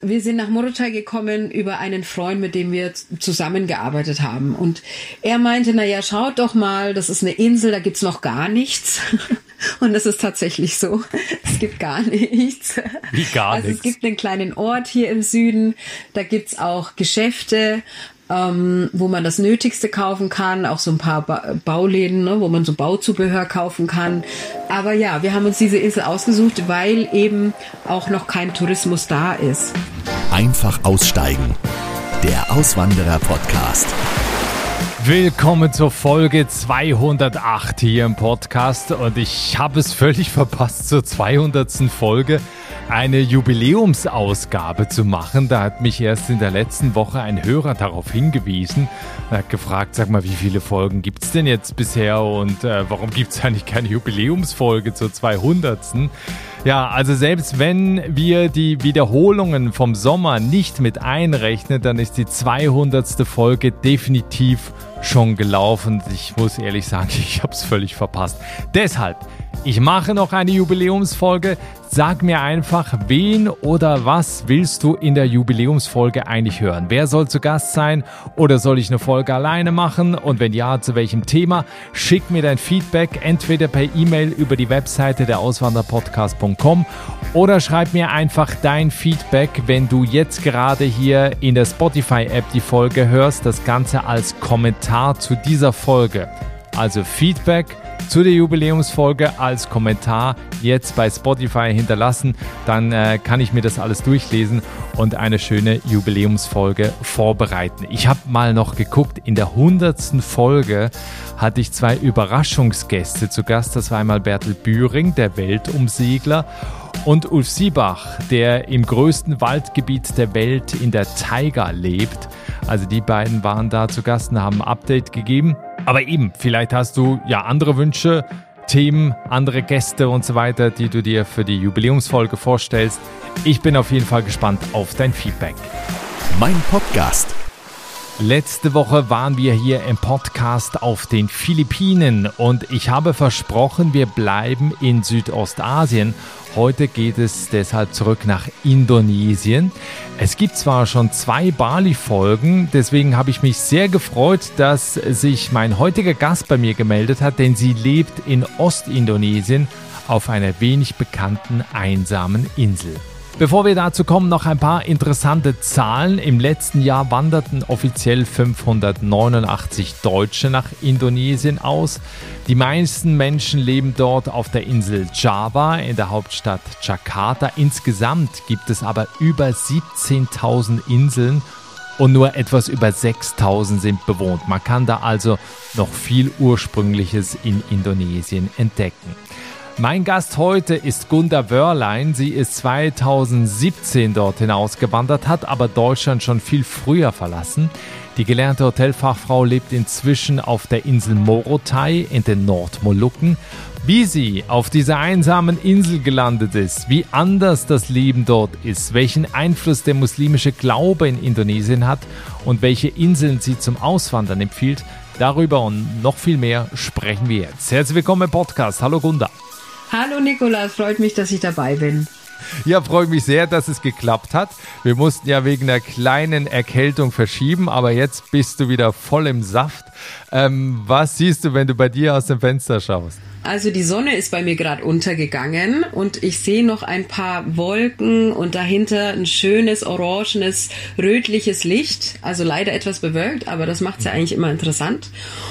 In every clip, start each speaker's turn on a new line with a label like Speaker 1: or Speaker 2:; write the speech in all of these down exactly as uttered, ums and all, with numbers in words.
Speaker 1: Wir sind nach Morotai gekommen über einen Freund, mit dem wir zusammengearbeitet haben. Und er meinte, na ja, schaut doch mal, das ist eine Insel, da gibt's noch gar nichts. Und das ist tatsächlich so. Es gibt gar nichts.
Speaker 2: Wie gar
Speaker 1: also
Speaker 2: nichts?
Speaker 1: Es gibt einen kleinen Ort hier im Süden, da gibt's auch Geschäfte, ähm, wo man das Nötigste kaufen kann, auch so ein paar ba- Bauläden, ne, wo man so Bauzubehör kaufen kann. Aber ja, wir haben uns diese Insel ausgesucht, weil eben auch noch kein Tourismus da ist.
Speaker 3: Einfach aussteigen. Der Auswanderer-Podcast.
Speaker 2: Willkommen zur Folge zweihundertacht hier im Podcast und ich habe es völlig verpasst, zur zweihundertsten Folge eine Jubiläumsausgabe zu machen. Da hat mich erst in der letzten Woche ein Hörer darauf hingewiesen. Er hat gefragt, sag mal, wie viele Folgen gibt es denn jetzt bisher und äh, warum gibt es eigentlich keine Jubiläumsfolge zur zweihundertsten? Ja, also selbst wenn wir die Wiederholungen vom Sommer nicht mit einrechnen, dann ist die zweihundertste Folge definitiv schon gelaufen. Ich muss ehrlich sagen, ich habe es völlig verpasst. Deshalb, ich mache noch eine Jubiläumsfolge. Sag mir einfach, wen oder was willst du in der Jubiläumsfolge eigentlich hören? Wer soll zu Gast sein oder soll ich eine Folge alleine machen? Und wenn ja, zu welchem Thema? Schick mir dein Feedback entweder per E-Mail über die Webseite der auswanderpodcast punkt com oder schreib mir einfach dein Feedback, wenn du jetzt gerade hier in der Spotify-App die Folge hörst, das Ganze als Kommentar zu dieser Folge. Also Feedback zu der Jubiläumsfolge als Kommentar jetzt bei Spotify hinterlassen, dann äh, kann ich mir das alles durchlesen und eine schöne Jubiläumsfolge vorbereiten. Ich habe mal noch geguckt, in der hundertsten Folge hatte ich zwei Überraschungsgäste zu Gast. Das war einmal Bertel Bühring, der Weltumsegler, und Ulf Siebach, der im größten Waldgebiet der Welt in der Taiga lebt. Also die beiden waren da zu Gast und haben ein Update gegeben. Aber eben, vielleicht hast du ja andere Wünsche, Themen, andere Gäste und so weiter, die du dir für die Jubiläumsfolge vorstellst. Ich bin auf jeden Fall gespannt auf dein Feedback.
Speaker 3: Mein Podcast.
Speaker 2: Letzte Woche waren wir hier im Podcast auf den Philippinen und ich habe versprochen, wir bleiben in Südostasien. Heute geht es deshalb zurück nach Indonesien. Es gibt zwar schon zwei Bali-Folgen, deswegen habe ich mich sehr gefreut, dass sich mein heutiger Gast bei mir gemeldet hat, denn sie lebt in Ostindonesien auf einer wenig bekannten, einsamen Insel. Bevor wir dazu kommen, noch ein paar interessante Zahlen. Im letzten Jahr wanderten offiziell fünfhundertneunundachtzig Deutsche nach Indonesien aus. Die meisten Menschen leben dort auf der Insel Java in der Hauptstadt Jakarta. Insgesamt gibt es aber über siebzehntausend Inseln und nur etwas über sechstausend sind bewohnt. Man kann da also noch viel Ursprüngliches in Indonesien entdecken. Mein Gast heute ist Gunda Wörlein. Sie ist zweitausendsiebzehn dorthin ausgewandert, hat aber Deutschland schon viel früher verlassen. Die gelernte Hotelfachfrau lebt inzwischen auf der Insel Morotai in den Nordmolukken. Wie sie auf dieser einsamen Insel gelandet ist, wie anders das Leben dort ist, welchen Einfluss der muslimische Glaube in Indonesien hat und welche Inseln sie zum Auswandern empfiehlt, darüber und noch viel mehr sprechen wir jetzt. Herzlich willkommen im Podcast. Hallo Gunda.
Speaker 1: Hallo Nikolaus, freut mich, dass ich dabei bin.
Speaker 2: Ja, freut mich sehr, dass es geklappt hat. Wir mussten ja wegen einer kleinen Erkältung verschieben, aber jetzt bist du wieder voll im Saft. Ähm, was siehst du, wenn du bei dir aus dem Fenster schaust?
Speaker 1: Also die Sonne ist bei mir gerade untergegangen und ich sehe noch ein paar Wolken und dahinter ein schönes, orangenes, rötliches Licht. Also leider etwas bewölkt, aber das macht es ja eigentlich immer interessant.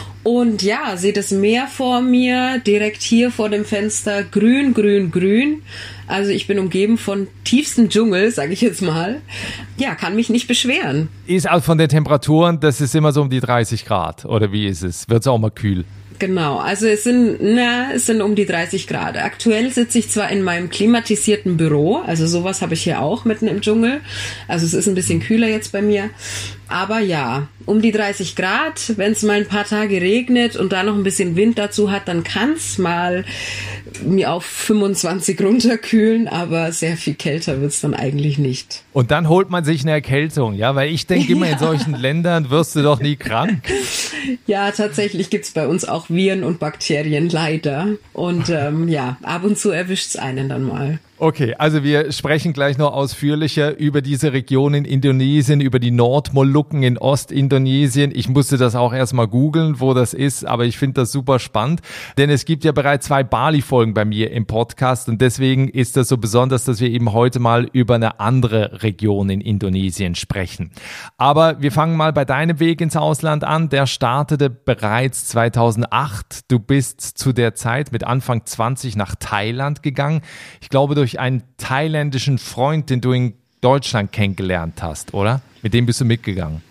Speaker 1: Und ja, sehe das Meer vor mir, direkt hier vor dem Fenster, grün, grün, grün. Also ich bin umgeben von tiefstem Dschungel, sage ich jetzt mal. Ja, kann mich nicht beschweren.
Speaker 2: Ist auch von den Temperaturen, das ist immer so um die dreißig Grad, oder wie ist es? Wird es auch mal kühl?
Speaker 1: Genau, also es sind, na, es sind um die dreißig Grad. Aktuell sitze ich zwar in meinem klimatisierten Büro, also sowas habe ich hier auch mitten im Dschungel. Also es ist ein bisschen kühler jetzt bei mir. Aber ja, um die dreißig Grad, wenn es mal ein paar Tage regnet und da noch ein bisschen Wind dazu hat, dann kann es mal mir auf fünfundzwanzig runterkühlen, aber sehr viel kälter wird es dann eigentlich nicht.
Speaker 2: Und dann holt man sich eine Erkältung, ja, weil ich denke immer, ja, in solchen Ländern wirst du doch nie krank.
Speaker 1: Ja, tatsächlich gibt's bei uns auch Viren und Bakterien, leider. Und ähm, ja, ab und zu erwischt's einen dann mal.
Speaker 2: Okay, also wir sprechen gleich noch ausführlicher über diese Region in Indonesien, über die Nordmolukken in Ostindonesien. Ich musste das auch erstmal googeln, wo das ist, aber ich finde das super spannend, denn es gibt ja bereits zwei Bali-Folgen bei mir im Podcast und deswegen ist das so besonders, dass wir eben heute mal über eine andere Region in Indonesien sprechen. Aber wir fangen mal bei deinem Weg ins Ausland an. Der startete bereits zweitausendacht. Du bist zu der Zeit mit Anfang zwanzig nach Thailand gegangen. Ich glaube, durch einen thailändischen Freund, den du in Deutschland kennengelernt hast, oder? Mit dem bist du mitgegangen.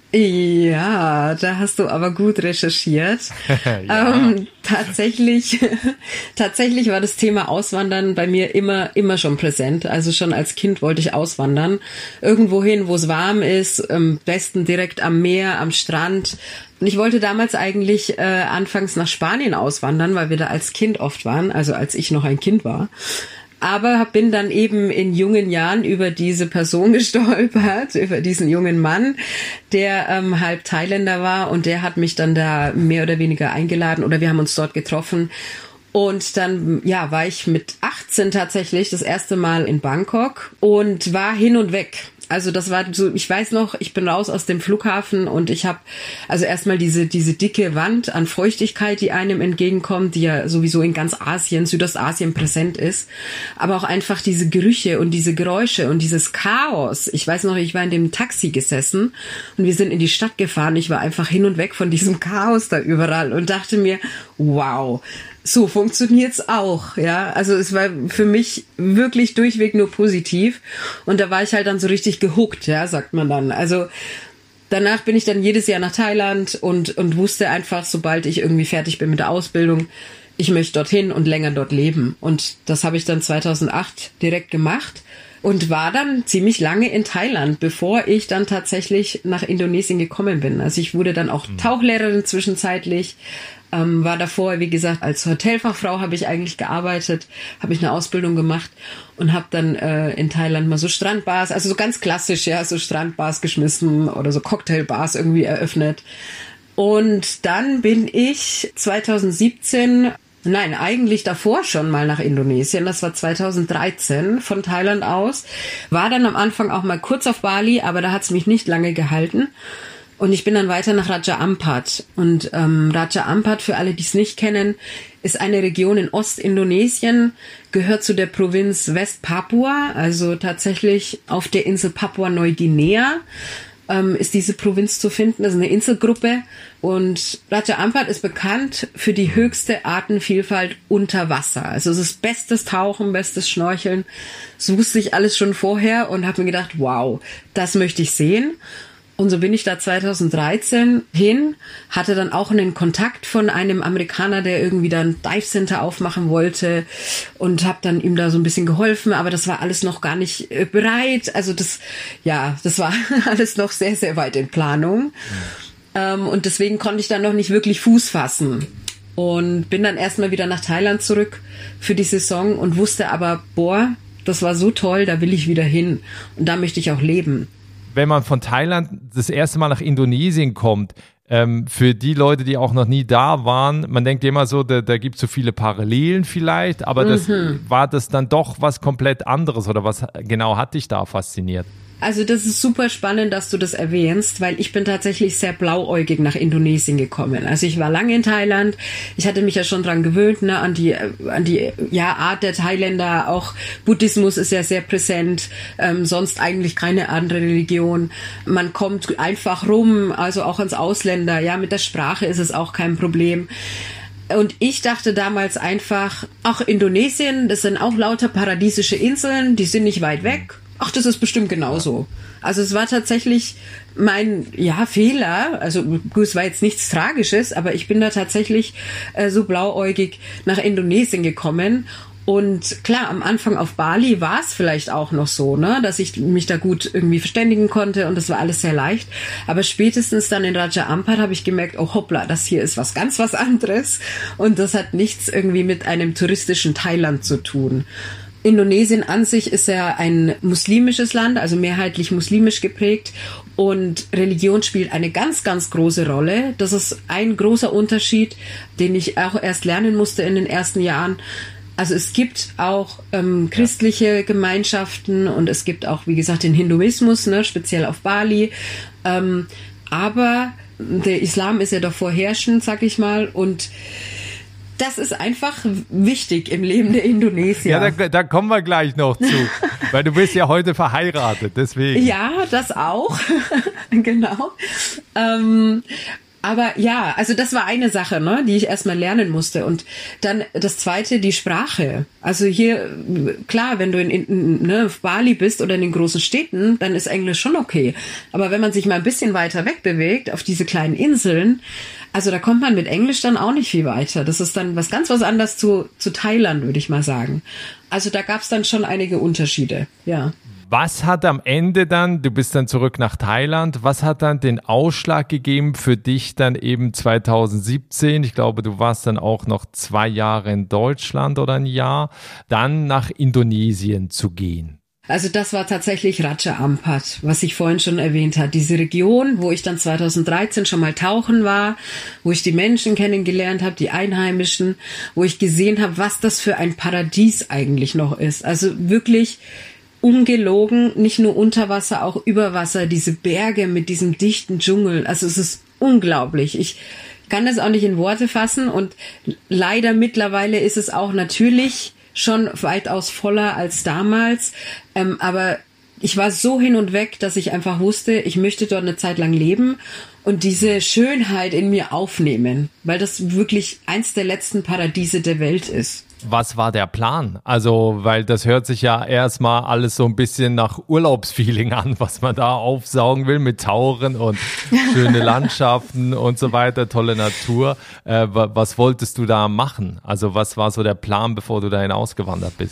Speaker 1: Ja, da hast du aber gut recherchiert. ja. ähm, tatsächlich, tatsächlich war das Thema Auswandern bei mir immer, immer schon präsent. Also schon als Kind wollte ich auswandern. Irgendwo hin, wo es warm ist, am besten direkt am Meer, am Strand. Und ich wollte damals eigentlich äh, anfangs nach Spanien auswandern, weil wir da als Kind oft waren, also als ich noch ein Kind war. Aber bin dann eben in jungen Jahren über diese Person gestolpert, über diesen jungen Mann, der ähm, halb Thailänder war und der hat mich dann da mehr oder weniger eingeladen oder wir haben uns dort getroffen. Und dann, ja, war ich mit achtzehn tatsächlich das erste Mal in Bangkok und war hin und weg. Also das war so, ich weiß noch, ich bin raus aus dem Flughafen und ich habe also erstmal diese diese dicke Wand an Feuchtigkeit, die einem entgegenkommt, die ja sowieso in ganz Asien, Südostasien präsent ist, aber auch einfach diese Gerüche und diese Geräusche und dieses Chaos. Ich weiß noch, ich war in dem Taxi gesessen und wir sind in die Stadt gefahren. Ich war einfach hin und weg von diesem Chaos da überall und dachte mir, wow, so funktioniert's auch, ja. Also es war für mich wirklich durchweg nur positiv und da war ich halt dann so richtig gehuckt, ja, sagt man dann. Also danach bin ich dann jedes Jahr nach Thailand und und wusste einfach, sobald ich irgendwie fertig bin mit der Ausbildung, ich möchte dorthin und länger dort leben. Und das habe ich dann zweitausendacht direkt gemacht und war dann ziemlich lange in Thailand, bevor ich dann tatsächlich nach Indonesien gekommen bin. Also ich wurde dann auch Tauchlehrerin zwischenzeitlich. Ähm, war davor, wie gesagt, als Hotelfachfrau habe ich eigentlich gearbeitet, habe ich eine Ausbildung gemacht und habe dann äh, in Thailand mal so Strandbars, also so ganz klassisch, ja, so Strandbars geschmissen oder so Cocktailbars irgendwie eröffnet. Und dann bin ich zweitausendsiebzehn, nein, eigentlich davor schon mal nach Indonesien, das war zweitausenddreizehn von Thailand aus, war dann am Anfang auch mal kurz auf Bali, aber da hat es mich nicht lange gehalten. Und ich bin dann weiter nach Raja Ampat. Und ähm, Raja Ampat, für alle, die es nicht kennen, ist eine Region in Ostindonesien, gehört zu der Provinz West-Papua, also tatsächlich auf der Insel Papua-Neuguinea ähm, ist diese Provinz zu finden. Das ist eine Inselgruppe. Und Raja Ampat ist bekannt für die höchste Artenvielfalt unter Wasser. Also es ist bestes Tauchen, bestes Schnorcheln. Das wusste ich alles schon vorher und habe mir gedacht, wow, das möchte ich sehen. Und so bin ich da zweitausenddreizehn hin, hatte dann auch einen Kontakt von einem Amerikaner, der irgendwie dann Dive Center aufmachen wollte und habe dann ihm da so ein bisschen geholfen, aber das war alles noch gar nicht äh, bereit. Also das, ja, das war alles noch sehr, sehr weit in Planung. Mhm. Ähm, und deswegen konnte ich dann noch nicht wirklich Fuß fassen. Und bin dann erstmal wieder nach Thailand zurück für die Saison und wusste aber, boah, das war so toll, da will ich wieder hin. Und da möchte ich auch leben.
Speaker 2: Wenn man von Thailand das erste Mal nach Indonesien kommt, ähm, für die Leute, die auch noch nie da waren, man denkt immer so, da, da gibt es so viele Parallelen vielleicht, aber das, mhm. war das dann doch was komplett anderes oder was genau hat dich da fasziniert?
Speaker 1: Also das ist super spannend, dass du das erwähnst, weil ich bin tatsächlich sehr blauäugig nach Indonesien gekommen. Also ich war lange in Thailand, ich hatte mich ja schon dran gewöhnt, ne, an die an die ja Art der Thailänder. Auch Buddhismus ist ja sehr präsent, ähm, sonst eigentlich keine andere Religion. Man kommt einfach rum, also auch als Ausländer. Ja, mit der Sprache ist es auch kein Problem. Und ich dachte damals einfach, ach, Indonesien, das sind auch lauter paradiesische Inseln, die sind nicht weit weg. Ach, das ist bestimmt genauso. Also es war tatsächlich mein, ja, Fehler. Also es war jetzt nichts Tragisches, aber ich bin da tatsächlich äh, so blauäugig nach Indonesien gekommen. Und klar, am Anfang auf Bali war es vielleicht auch noch so, ne, dass ich mich da gut irgendwie verständigen konnte und das war alles sehr leicht. Aber spätestens dann in Raja Ampat habe ich gemerkt, oh hoppla, das hier ist was ganz was anderes. Und das hat nichts irgendwie mit einem touristischen Thailand zu tun. Indonesien an sich ist ja ein muslimisches Land, also mehrheitlich muslimisch geprägt und Religion spielt eine ganz, ganz große Rolle. Das ist ein großer Unterschied, den ich auch erst lernen musste in den ersten Jahren. Also es gibt auch ähm, christliche Gemeinschaften und es gibt auch, wie gesagt, den Hinduismus, ne, speziell auf Bali. Ähm, aber der Islam ist ja doch vorherrschend, sag ich mal, und das ist einfach wichtig im Leben der Indonesier.
Speaker 2: Ja, da, da kommen wir gleich noch zu, weil du bist ja heute verheiratet, deswegen.
Speaker 1: Ja, das auch, genau. Ähm, aber ja, also das war eine Sache, ne, die ich erstmal lernen musste. Und dann das Zweite, die Sprache. Also hier, klar, wenn du in, in ne, auf Bali bist oder in den großen Städten, dann ist Englisch schon okay. Aber wenn man sich mal ein bisschen weiter wegbewegt, auf diese kleinen Inseln, also da kommt man mit Englisch dann auch nicht viel weiter. Das ist dann was ganz was anderes zu, zu Thailand, würde ich mal sagen. Also da gab es dann schon einige Unterschiede, ja.
Speaker 2: Was hat am Ende dann, du bist dann zurück nach Thailand, was hat dann den Ausschlag gegeben für dich dann eben zwanzig siebzehn? Ich glaube, du warst dann auch noch zwei Jahre in Deutschland oder ein Jahr, dann nach Indonesien zu gehen.
Speaker 1: Also das war tatsächlich Raja Ampat, was ich vorhin schon erwähnt habe. Diese Region, wo ich dann zwanzig dreizehn schon mal tauchen war, wo ich die Menschen kennengelernt habe, die Einheimischen, wo ich gesehen habe, was das für ein Paradies eigentlich noch ist. Also wirklich ungelogen, nicht nur unter Wasser, auch über Wasser, diese Berge mit diesem dichten Dschungel. Also es ist unglaublich. Ich kann das auch nicht in Worte fassen und leider mittlerweile ist es auch natürlich schon weitaus voller als damals. Ähm, aber ich war so hin und weg, dass ich einfach wusste, ich möchte dort eine Zeit lang leben und diese Schönheit in mir aufnehmen, weil das wirklich eins der letzten Paradiese der Welt ist.
Speaker 2: Was war der Plan? Also, weil das hört sich ja erstmal alles so ein bisschen nach Urlaubsfeeling an, was man da aufsaugen will mit Tauchen und schöne Landschaften und so weiter, tolle Natur. Äh, was wolltest du da machen? Also, was war so der Plan, bevor du dahin ausgewandert bist?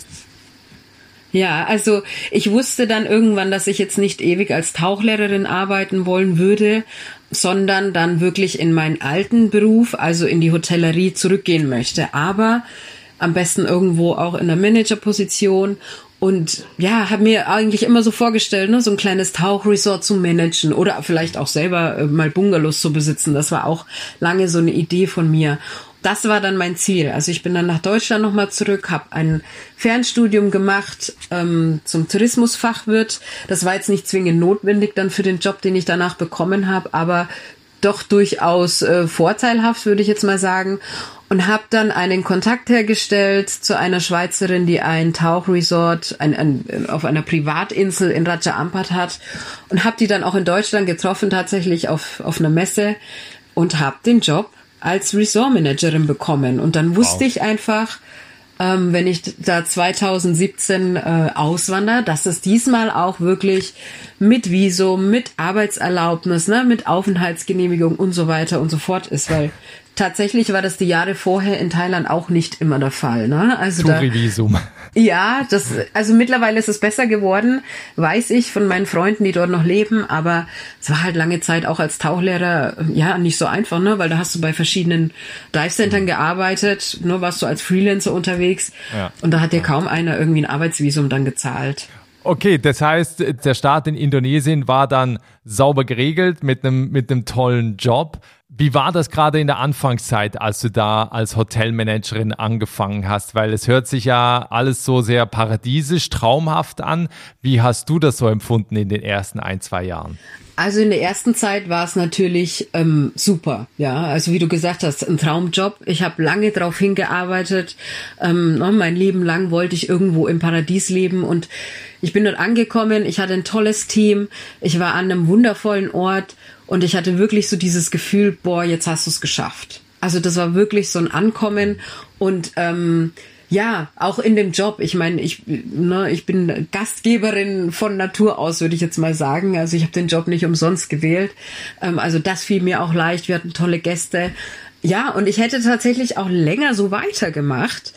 Speaker 1: Ja, also ich wusste dann irgendwann, dass ich jetzt nicht ewig als Tauchlehrerin arbeiten wollen würde, sondern dann wirklich in meinen alten Beruf, also in die Hotellerie zurückgehen möchte. Aber am besten irgendwo auch in der Managerposition und ja, habe mir eigentlich immer so vorgestellt, ne, so ein kleines Tauchresort zu managen oder vielleicht auch selber äh, mal Bungalows zu besitzen. Das war auch lange so eine Idee von mir. Das war dann mein Ziel. Also ich bin dann nach Deutschland nochmal zurück, habe ein Fernstudium gemacht ähm, zum Tourismusfachwirt. Das war jetzt nicht zwingend notwendig dann für den Job, den ich danach bekommen habe, aber doch durchaus äh, vorteilhaft, würde ich jetzt mal sagen. Und habe dann einen Kontakt hergestellt zu einer Schweizerin, die ein Tauchresort ein, ein, auf einer Privatinsel in Raja Ampat hat und habe die dann auch in Deutschland getroffen, tatsächlich auf, auf einer Messe und habe den Job als Resort-Managerin bekommen. Und dann wusste wow. ich einfach, ähm, wenn ich da zwanzig siebzehn äh, auswandere, dass es diesmal auch wirklich mit Visum, mit Arbeitserlaubnis, ne, mit Aufenthaltsgenehmigung und so weiter und so fort ist, weil tatsächlich war das die Jahre vorher in Thailand auch nicht immer der Fall, ne? Also
Speaker 2: Touri-Visum.
Speaker 1: Ja, das, also mittlerweile ist es besser geworden, weiß ich von meinen Freunden, die dort noch leben, aber es war halt lange Zeit auch als Tauchlehrer, ja, nicht so einfach, ne, weil da hast du bei verschiedenen Dive-Centern gearbeitet, nur warst du als Freelancer unterwegs ja. und da hat dir kaum einer irgendwie ein Arbeitsvisum dann gezahlt.
Speaker 2: Okay, das heißt, der Start in Indonesien war dann sauber geregelt mit einem mit einem tollen Job. Wie war das gerade in der Anfangszeit, als du da als Hotelmanagerin angefangen hast? Weil es hört sich ja alles so sehr paradiesisch, traumhaft an. Wie hast du das so empfunden in den ersten ein, zwei Jahren?
Speaker 1: Also in der ersten Zeit war es natürlich ähm, super, ja. Also wie du gesagt hast, ein Traumjob. Ich habe lange darauf hingearbeitet. Ähm, mein Leben lang wollte ich irgendwo im Paradies leben und ich bin dort angekommen. Ich hatte ein tolles Team. Ich war an einem wundervollen Ort und ich hatte wirklich so dieses Gefühl, boah, jetzt hast du es geschafft. Also das war wirklich so ein Ankommen und ähm, ja, auch in dem Job. Ich meine, ich, ne, ich bin Gastgeberin von Natur aus, würde ich jetzt mal sagen. Also ich habe den Job nicht umsonst gewählt. Ähm, also das fiel mir auch leicht. Wir hatten tolle Gäste. Ja, und ich hätte tatsächlich auch länger so weitergemacht,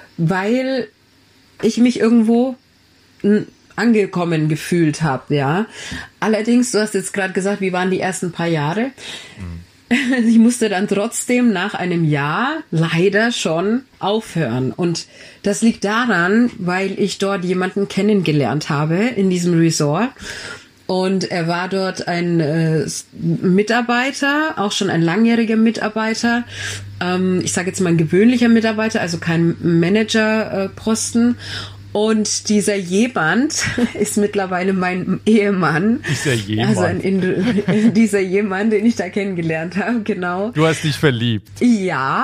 Speaker 1: weil ich mich irgendwo n- angekommen gefühlt habe, ja. Allerdings, du hast jetzt gerade gesagt, wie waren die ersten paar Jahre? Mhm. Ich musste dann trotzdem nach einem Jahr leider schon aufhören. Und das liegt daran, weil ich dort jemanden kennengelernt habe in diesem Resort. Und er war dort ein äh, Mitarbeiter, auch schon ein langjähriger Mitarbeiter. Ähm, ich sage jetzt mal ein gewöhnlicher Mitarbeiter, also kein Managerposten. Äh, Und dieser jemand ist mittlerweile mein Ehemann.
Speaker 2: Dieser jemand.
Speaker 1: Also ein Indo- dieser jemand, den ich da kennengelernt habe, genau.
Speaker 2: Du hast dich verliebt.
Speaker 1: Ja,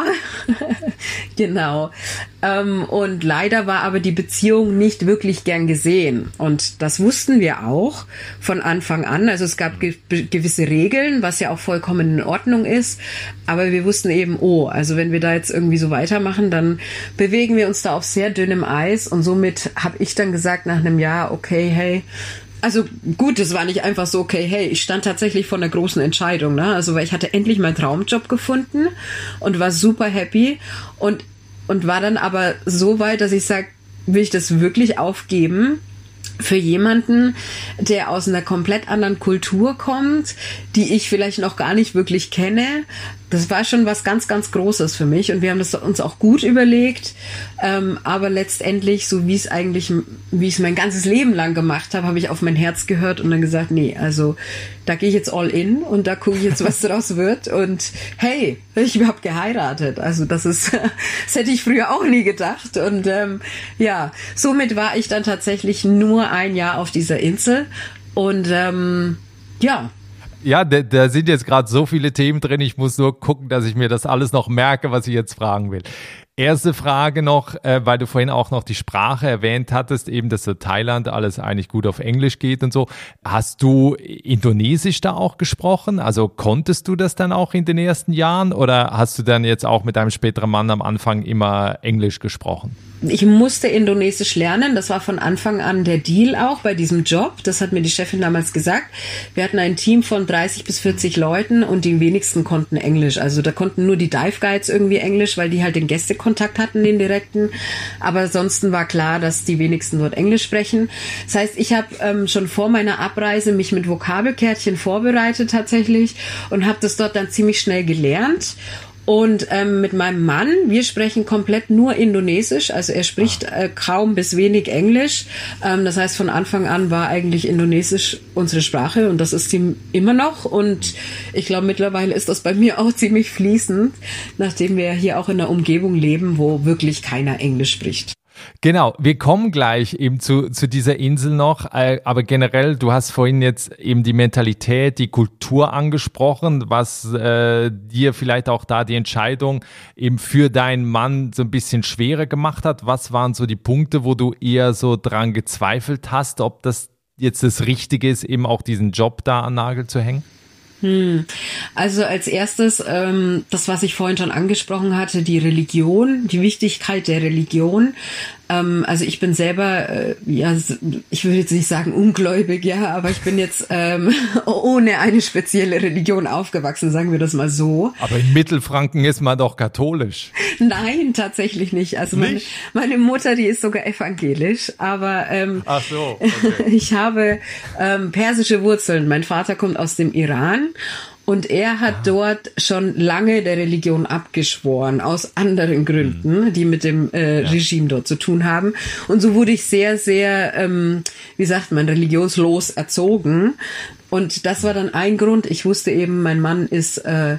Speaker 1: genau. Ähm, und leider war aber die Beziehung nicht wirklich gern gesehen. Und das wussten wir auch von Anfang an. Also es gab ge- gewisse Regeln, was ja auch vollkommen in Ordnung ist. Aber wir wussten eben, oh, also wenn wir da jetzt irgendwie so weitermachen, dann bewegen wir uns da auf sehr dünnem Eis. Und somit habe ich dann gesagt nach einem Jahr, okay, hey, also gut, es war nicht einfach so, okay, hey, ich stand tatsächlich vor einer großen Entscheidung, ne? Also weil ich hatte endlich meinen Traumjob gefunden und war super happy und und war dann aber so weit, dass ich sage, will ich das wirklich aufgeben für jemanden, der aus einer komplett anderen Kultur kommt, die ich vielleicht noch gar nicht wirklich kenne. Das war schon was ganz, ganz Großes für mich und wir haben das uns auch gut überlegt, ähm, aber letztendlich, so wie es eigentlich, wie ich es mein ganzes Leben lang gemacht habe, habe ich auf mein Herz gehört und dann gesagt, nee, also da gehe ich jetzt all in und da gucke ich jetzt, was daraus wird und hey, ich überhaupt geheiratet, also das ist, das hätte ich früher auch nie gedacht und ähm, ja, somit war ich dann tatsächlich nur ein Jahr auf dieser Insel und ähm, ja,
Speaker 2: Ja, da, da sind jetzt gerade so viele Themen drin. Ich muss nur gucken, dass ich mir das alles noch merke, was ich jetzt fragen will. Erste Frage noch, äh, weil du vorhin auch noch die Sprache erwähnt hattest, eben, dass so Thailand alles eigentlich gut auf Englisch geht und so. Hast du Indonesisch da auch gesprochen? Also konntest du das dann auch in den ersten Jahren oder hast du dann jetzt auch mit deinem späteren Mann am Anfang immer Englisch gesprochen?
Speaker 1: Ich musste Indonesisch lernen. Das war von Anfang an der Deal auch bei diesem Job. Das hat mir die Chefin damals gesagt. Wir hatten ein Team von dreißig bis vierzig Leuten und die wenigsten konnten Englisch. Also da konnten nur die Dive Guides irgendwie Englisch, weil die halt den Gästekontakt hatten, den direkten. Aber ansonsten war klar, dass die wenigsten dort Englisch sprechen. Das heißt, ich habe ähm, schon vor meiner Abreise mich mit Vokabelkärtchen vorbereitet tatsächlich und habe das dort dann ziemlich schnell gelernt. Und ähm, mit meinem Mann, wir sprechen komplett nur Indonesisch, also er spricht äh, kaum bis wenig Englisch. Ähm, das heißt, von Anfang an war eigentlich Indonesisch unsere Sprache und das ist sie immer noch. Und ich glaube, mittlerweile ist das bei mir auch ziemlich fließend, nachdem wir hier auch in einer Umgebung leben, wo wirklich keiner Englisch spricht.
Speaker 2: Genau, wir kommen gleich eben zu, zu dieser Insel noch, äh, aber generell, du hast vorhin jetzt eben die Mentalität, die Kultur angesprochen, was äh, dir vielleicht auch da die Entscheidung eben für deinen Mann so ein bisschen schwerer gemacht hat. Was waren so die Punkte, wo du eher so dran gezweifelt hast, ob das jetzt das Richtige ist, eben auch diesen Job da an den Nagel zu hängen?
Speaker 1: Hm. Also als erstes, ähm, das, was ich vorhin schon angesprochen hatte, die Religion, die Wichtigkeit der Religion. Ähm, also ich bin selber, äh, ja, ich würde jetzt nicht sagen ungläubig, ja, aber ich bin jetzt ähm, ohne eine spezielle Religion aufgewachsen, sagen wir das mal so.
Speaker 2: Aber in Mittelfranken ist man doch katholisch.
Speaker 1: Nein, tatsächlich nicht. Also meine,
Speaker 2: nicht?
Speaker 1: meine Mutter, die ist sogar evangelisch, aber ähm,
Speaker 2: Ach so, okay.
Speaker 1: ich habe ähm, persische Wurzeln. Mein Vater kommt aus dem Iran. Und er hat ah. dort schon lange der Religion abgeschworen, aus anderen Gründen, die mit dem äh, ja. Regime dort zu tun haben. Und so wurde ich sehr, sehr, ähm, wie sagt man, religionslos erzogen. Und das war dann ein Grund. Ich wusste eben, mein Mann ist äh,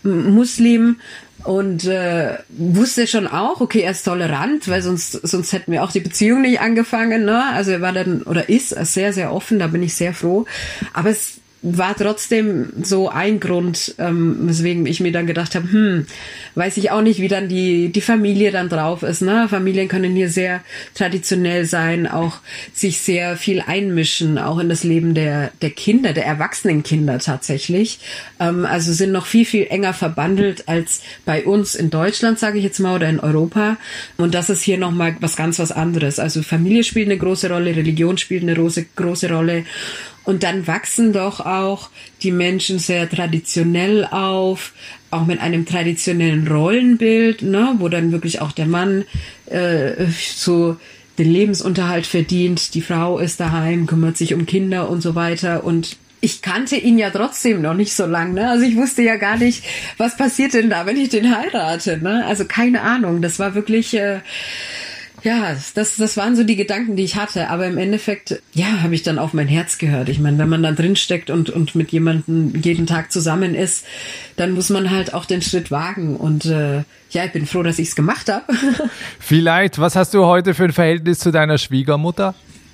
Speaker 1: Muslim und äh, wusste schon auch, okay, er ist tolerant, weil sonst sonst hätten wir auch die Beziehung nicht angefangen. Ne? Also er war dann oder ist sehr, sehr offen, da bin ich sehr froh. Aber es war trotzdem so ein Grund, ähm, weswegen ich mir dann gedacht habe, hm, weiß ich auch nicht, wie dann die die Familie dann drauf ist. Ne? Familien können hier sehr traditionell sein, auch sich sehr viel einmischen, auch in das Leben der der Kinder, der erwachsenen Kinder tatsächlich. Ähm, also sind noch viel, viel enger verbandelt als bei uns in Deutschland, sage ich jetzt mal, oder in Europa. Und das ist hier nochmal was ganz was anderes. Also Familie spielt eine große Rolle, Religion spielt eine große, große Rolle. Und dann wachsen doch auch die Menschen sehr traditionell auf, auch mit einem traditionellen Rollenbild, ne, wo dann wirklich auch der Mann äh, so den Lebensunterhalt verdient, die Frau ist daheim, kümmert sich um Kinder und so weiter. Und ich kannte ihn ja trotzdem noch nicht so lang, ne? Also ich wusste ja gar nicht, was passiert denn da, wenn ich den heirate, ne? Also keine Ahnung. Das war wirklich äh, Ja, das, das waren so die Gedanken, die ich hatte. Aber im Endeffekt, ja, habe ich dann auf mein Herz gehört. Ich meine, wenn man da drin steckt und, und mit jemandem jeden Tag zusammen ist, dann muss man halt auch den Schritt wagen. Und äh, ja, ich bin froh, dass ich es gemacht habe.
Speaker 2: Vielleicht, was hast du heute für ein Verhältnis zu deiner Schwiegermutter?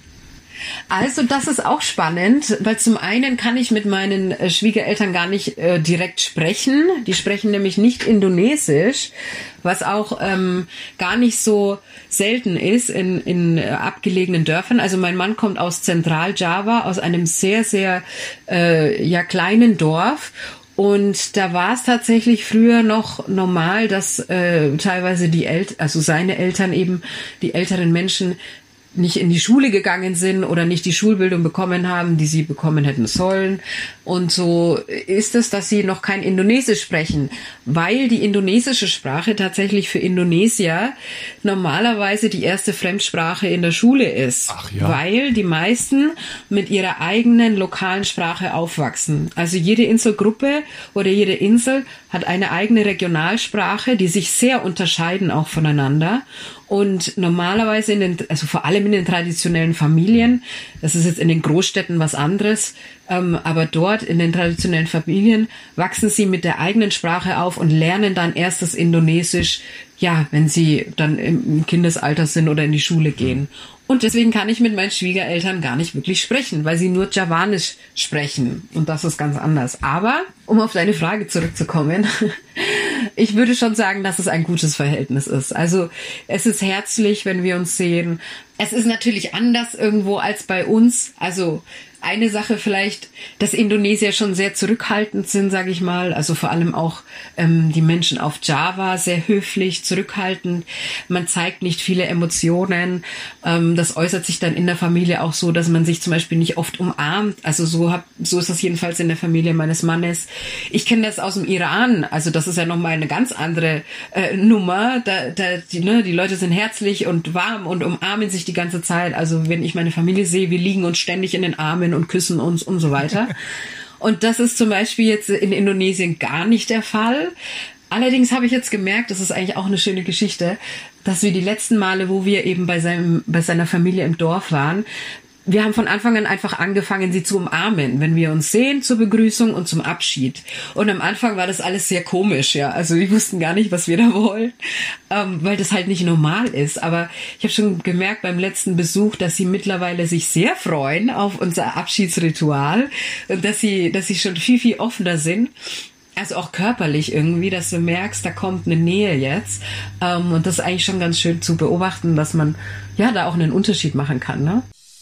Speaker 1: Also das ist auch spannend, weil zum einen kann ich mit meinen äh, Schwiegereltern gar nicht äh, direkt sprechen. Die sprechen nämlich nicht Indonesisch, was auch ähm, gar nicht so selten ist in, in äh, abgelegenen Dörfern. Also mein Mann kommt aus Zentral-Java, aus einem sehr, sehr äh, ja kleinen Dorf. Und da war es tatsächlich früher noch normal, dass äh, teilweise die Eltern, also seine Eltern eben, die älteren Menschen, nicht in die Schule gegangen sind oder nicht die Schulbildung bekommen haben, die sie bekommen hätten sollen. Und so ist es, dass sie noch kein Indonesisch sprechen, weil die indonesische Sprache tatsächlich für Indonesier normalerweise die erste Fremdsprache in der Schule ist.
Speaker 2: Ach ja.
Speaker 1: Weil die meisten mit ihrer eigenen lokalen Sprache aufwachsen. Also jede Inselgruppe oder jede Insel hat eine eigene Regionalsprache, die sich sehr unterscheiden auch voneinander. Und normalerweise in den, also vor allem in den traditionellen Familien, das ist jetzt in den Großstädten was anderes, ähm, aber dort in den traditionellen Familien wachsen sie mit der eigenen Sprache auf und lernen dann erst das Indonesisch, ja, wenn sie dann im Kindesalter sind oder in die Schule gehen. Und deswegen kann ich mit meinen Schwiegereltern gar nicht wirklich sprechen, weil sie nur Javanisch sprechen. Und das ist ganz anders. Aber, um auf deine Frage zurückzukommen, ich würde schon sagen, dass es ein gutes Verhältnis ist. Also es ist herzlich, wenn wir uns sehen. Es ist natürlich anders irgendwo als bei uns. Also eine Sache vielleicht, dass Indonesier schon sehr zurückhaltend sind, sage ich mal. Also vor allem auch ähm, die Menschen auf Java sehr höflich, zurückhaltend. Man zeigt nicht viele Emotionen. Ähm, das äußert sich dann in der Familie auch so, dass man sich zum Beispiel nicht oft umarmt. Also so, hab, so ist das jedenfalls in der Familie meines Mannes. Ich kenne das aus dem Iran. Also das ist ja nochmal eine ganz andere äh, Nummer. Da, da, die, ne, die Leute sind herzlich und warm und umarmen sich die ganze Zeit. Also wenn ich meine Familie sehe, wir liegen uns ständig in den Armen und küssen uns und so weiter. Und das ist zum Beispiel jetzt in Indonesien gar nicht der Fall. Allerdings habe ich jetzt gemerkt, das ist eigentlich auch eine schöne Geschichte, dass wir die letzten Male, wo wir eben bei seinem, bei seiner Familie im Dorf waren, wir haben von Anfang an einfach angefangen, sie zu umarmen, wenn wir uns sehen, zur Begrüßung und zum Abschied. Und am Anfang war das alles sehr komisch, ja. Also wir wussten gar nicht, was wir da wollen, ähm, weil das halt nicht normal ist. Aber ich habe schon gemerkt beim letzten Besuch, dass sie mittlerweile sich sehr freuen auf unser Abschiedsritual und dass sie, dass sie schon viel, viel offener sind. Also auch körperlich irgendwie, dass du merkst, da kommt eine Nähe jetzt. Ähm, und das ist eigentlich schon ganz schön zu beobachten, dass man ja da auch einen Unterschied machen kann, ne?